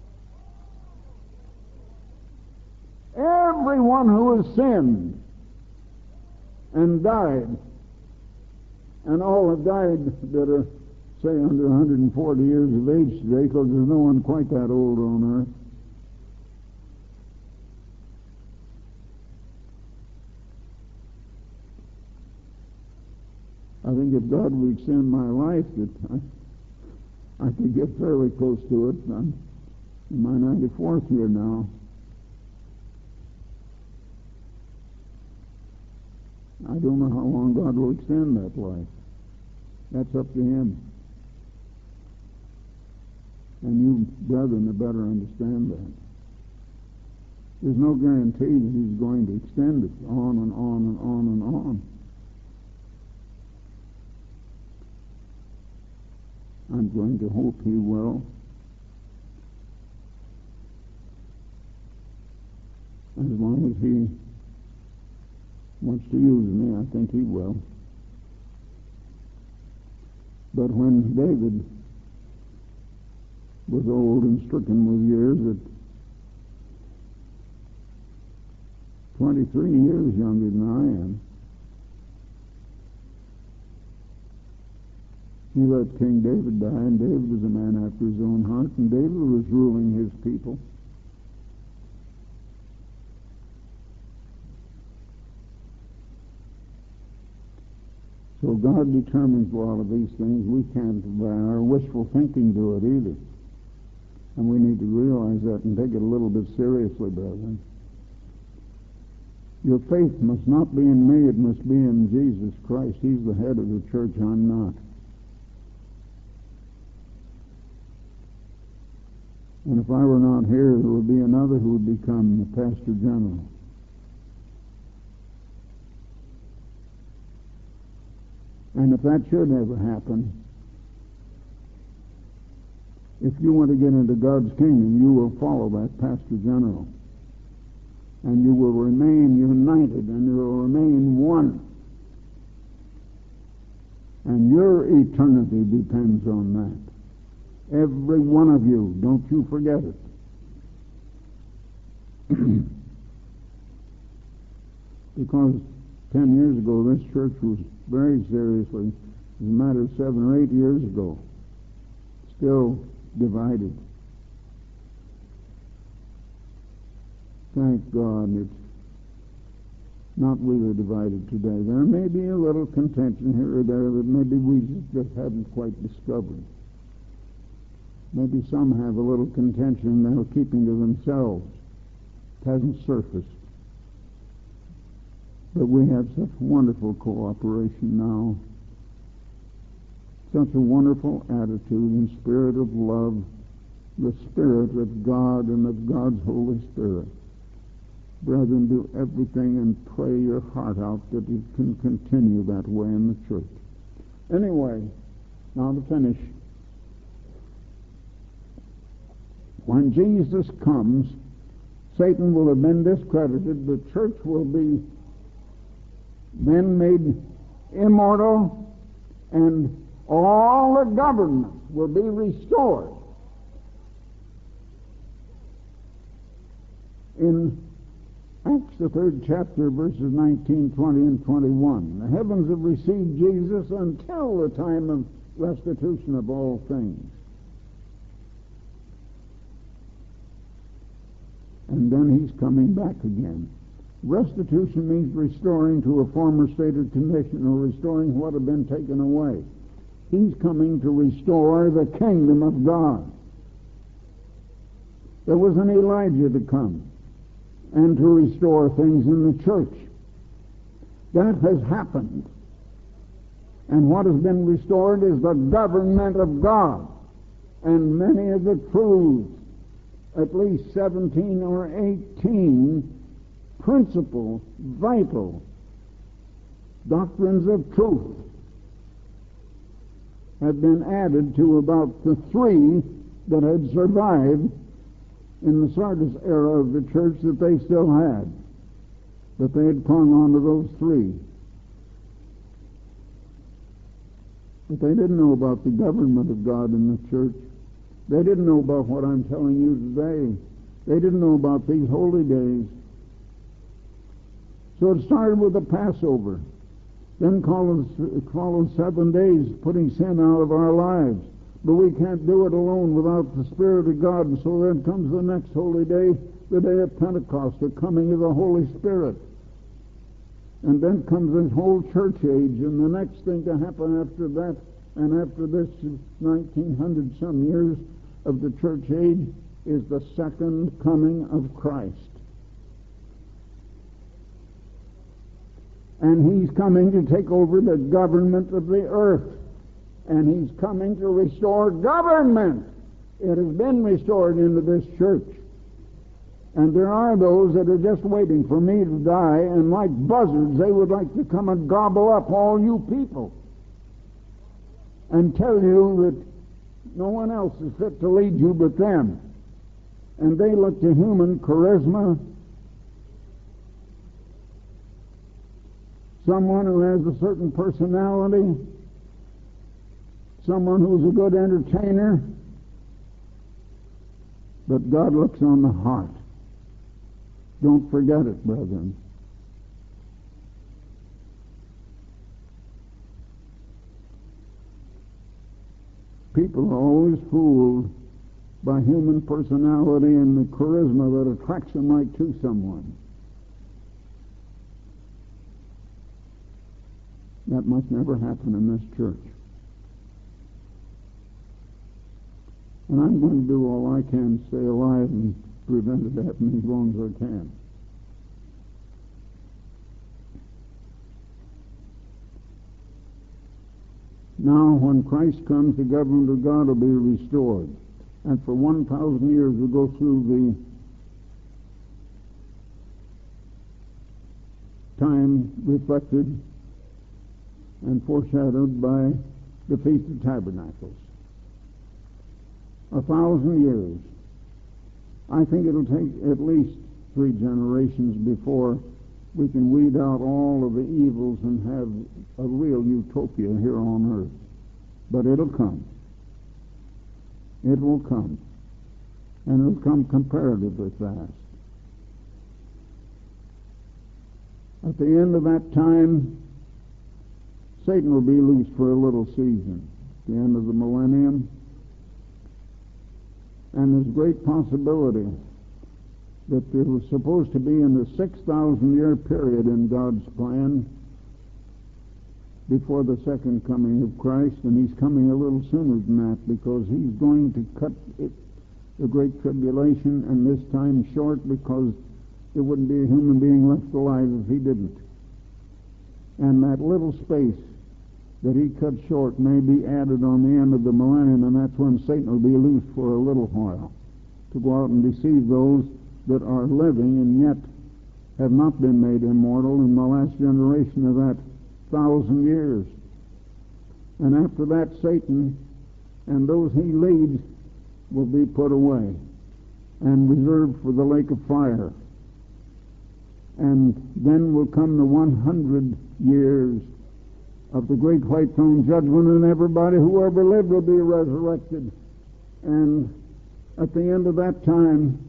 Everyone who has sinned and died, and all have died that are, say, under 140 years of age today, because there's no one quite that old on earth. I think if God would extend my life, that I could get fairly close to it. I'm in my 94th year now. I don't know how long God will extend that life. That's up to Him. And you, brethren, had better understand that. There's no guarantee that he's going to extend it on and on and on and on. I'm going to hope he will. As long as he wants to use me, I think he will. But when David was old and stricken with years, at 23 years younger than I am, he let King David die, and David was a man after his own heart, and David was ruling his people. So God determines a lot of these things. We can't, by our wishful thinking, do it either. And we need to realize that and take it a little bit seriously, brethren. Your faith must not be in me, it must be in Jesus Christ. He's the head of the church, I'm not. And if I were not here, there would be another who would become the pastor general. And if that should ever happen, if you want to get into God's kingdom, you will follow that pastor general. And you will remain united, and you will remain one. And your eternity depends on that. Every one of you, don't you forget it. Because 10 years ago, this church was very seriously, as a matter of 7 or 8 years ago, still divided. Thank God it's not really divided today. There may be a little contention here or there that maybe we just haven't quite discovered. Maybe some have a little contention they're keeping to themselves. It hasn't surfaced. But we have such wonderful cooperation now. Such a wonderful attitude and spirit of love, the Spirit of God and of God's Holy Spirit. Brethren, do everything and pray your heart out that it can continue that way in the church. Anyway, now to finish. When Jesus comes, Satan will have been discredited, the church will be then made immortal, and all the government will be restored. In Acts, the 3rd chapter, verses 19, 20, and 21, the heavens have received Jesus until the time of restitution of all things. And then he's coming back again. Restitution means restoring to a former state of condition, or restoring what had been taken away. He's coming to restore the kingdom of God. There was an Elijah to come and to restore things in the church. That has happened. And what has been restored is the government of God. And many of the truths, at least 17 or 18 principal, vital doctrines of truth have been added to about the 3 that had survived in the Sardis era of the church that they still had. But they had clung on to those 3. But they didn't know about the government of God in the church. They didn't know about what I'm telling you today. They didn't know about these holy days. So it started with the Passover. Then followed 7 days putting sin out of our lives. But we can't do it alone without the Spirit of God. And so then comes the next holy day, the day of Pentecost, the coming of the Holy Spirit. And then comes this whole church age, and the next thing to happen after that, and after this 1900 some years of the church age, is the second coming of Christ. And he's coming to take over the government of the earth. And he's coming to restore government It has been restored into this church. And there are those that are just waiting for me to die, and like buzzards, they would like to come and gobble up all you people and tell you that no one else is fit to lead you but them. And they look to human charisma, someone who has a certain personality, someone who's a good entertainer, but God looks on the heart. Don't forget it, brethren. People are always fooled by human personality and the charisma that attracts them right to someone. That must never happen in this church. And I'm going to do all I can to stay alive and prevent it happening as long as I can. Now, when Christ comes, the government of God will be restored. And for 1,000 years we'll go through the time reflected and foreshadowed by the Feast of Tabernacles. 1,000 years. I think it'll take at least 3 generations before we can weed out all of the evils and have a real utopia here on earth. But it'll come. It will come. And it'll come comparatively fast. At the end of that time, Satan will be loose for a little season. At the end of the millennium. And there's great possibility that it was supposed to be in the 6,000-year period in God's plan before the second coming of Christ, and he's coming a little sooner than that because he's going to cut the Great Tribulation and this time short because there wouldn't be a human being left alive if he didn't. And that little space that he cut short may be added on the end of the millennium, and that's when Satan will be loose for a little while to go out and deceive those that are living and yet have not been made immortal in the last generation of that 1,000 years. And after that, Satan and those he leads will be put away and reserved for the lake of fire. And then will come the 100 years of the great white throne judgment, and everybody who ever lived will be resurrected. And at the end of that time,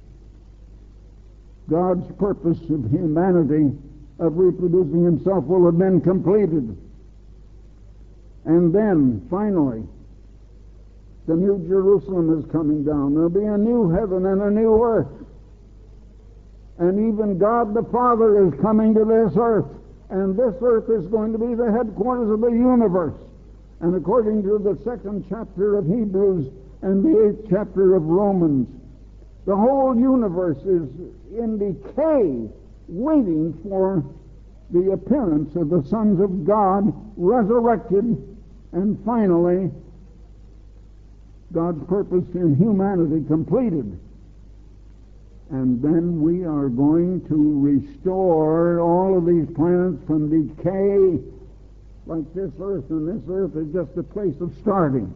God's purpose of humanity of reproducing himself will have been completed. And then, finally, the new Jerusalem is coming down. There'll be a new heaven and a new earth. And even God the Father is coming to this earth. And this earth is going to be the headquarters of the universe. And according to the 2nd chapter of Hebrews and the 8th chapter of Romans, the whole universe is in decay, waiting for the appearance of the sons of God resurrected, and finally God's purpose in humanity completed. And then we are going to restore all of these planets from decay like this earth, and this earth is just a place of starting.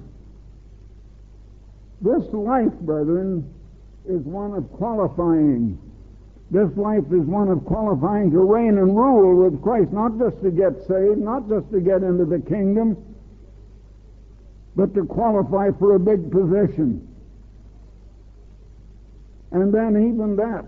This life, brethren, is one of qualifying. This life is one of qualifying to reign and rule with Christ, not just to get saved, not just to get into the kingdom, but to qualify for a big position. And then even that.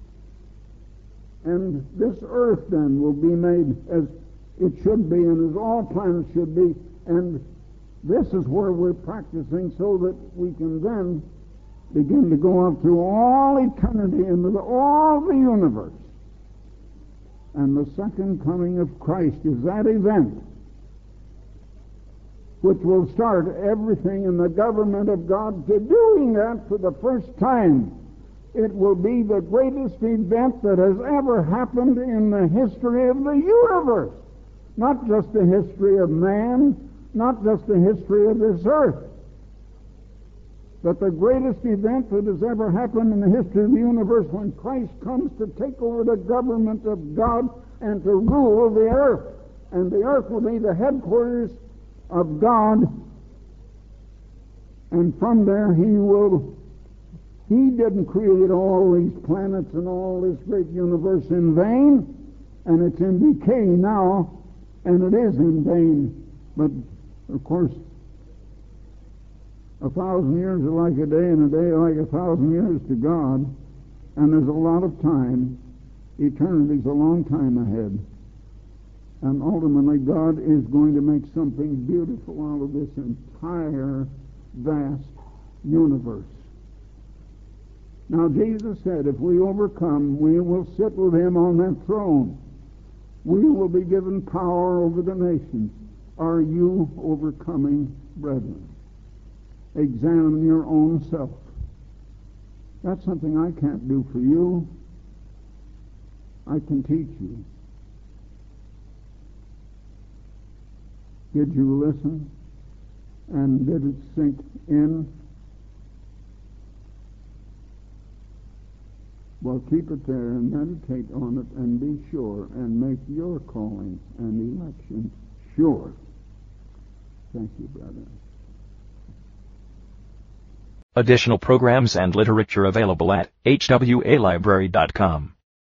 And this earth then will be made as it should be and as all planets should be. And this is where we're practicing so that we can then begin to go up through all eternity into all the universe. And the second coming of Christ is that event which will start everything in the government of God to doing that for the first time. It will be the greatest event that has ever happened in the history of the universe. Not just the history of man, not just the history of this earth. that the greatest event that has ever happened in the history of the universe, when Christ comes to take over the government of God and to rule the earth, and the earth will be the headquarters of God, and from there He didn't create all these planets and all this great universe in vain, and it's in decay now, and it is in vain. But, of course, 1,000 years are like a day, and a day like 1,000 years to God, and there's a lot of time. Eternity's a long time ahead. And ultimately, God is going to make something beautiful out of this entire vast universe. Now, Jesus said, if we overcome, we will sit with Him on that throne. We will be given power over the nations. Are you overcoming, brethren? Examine your own self. That's something I can't do for you. I can teach you. Did you listen? And did it sink in? Well, keep it there and meditate on it and be sure and make your calling and election sure. Thank you, brother. Additional programs and literature available at hwalibrary.com.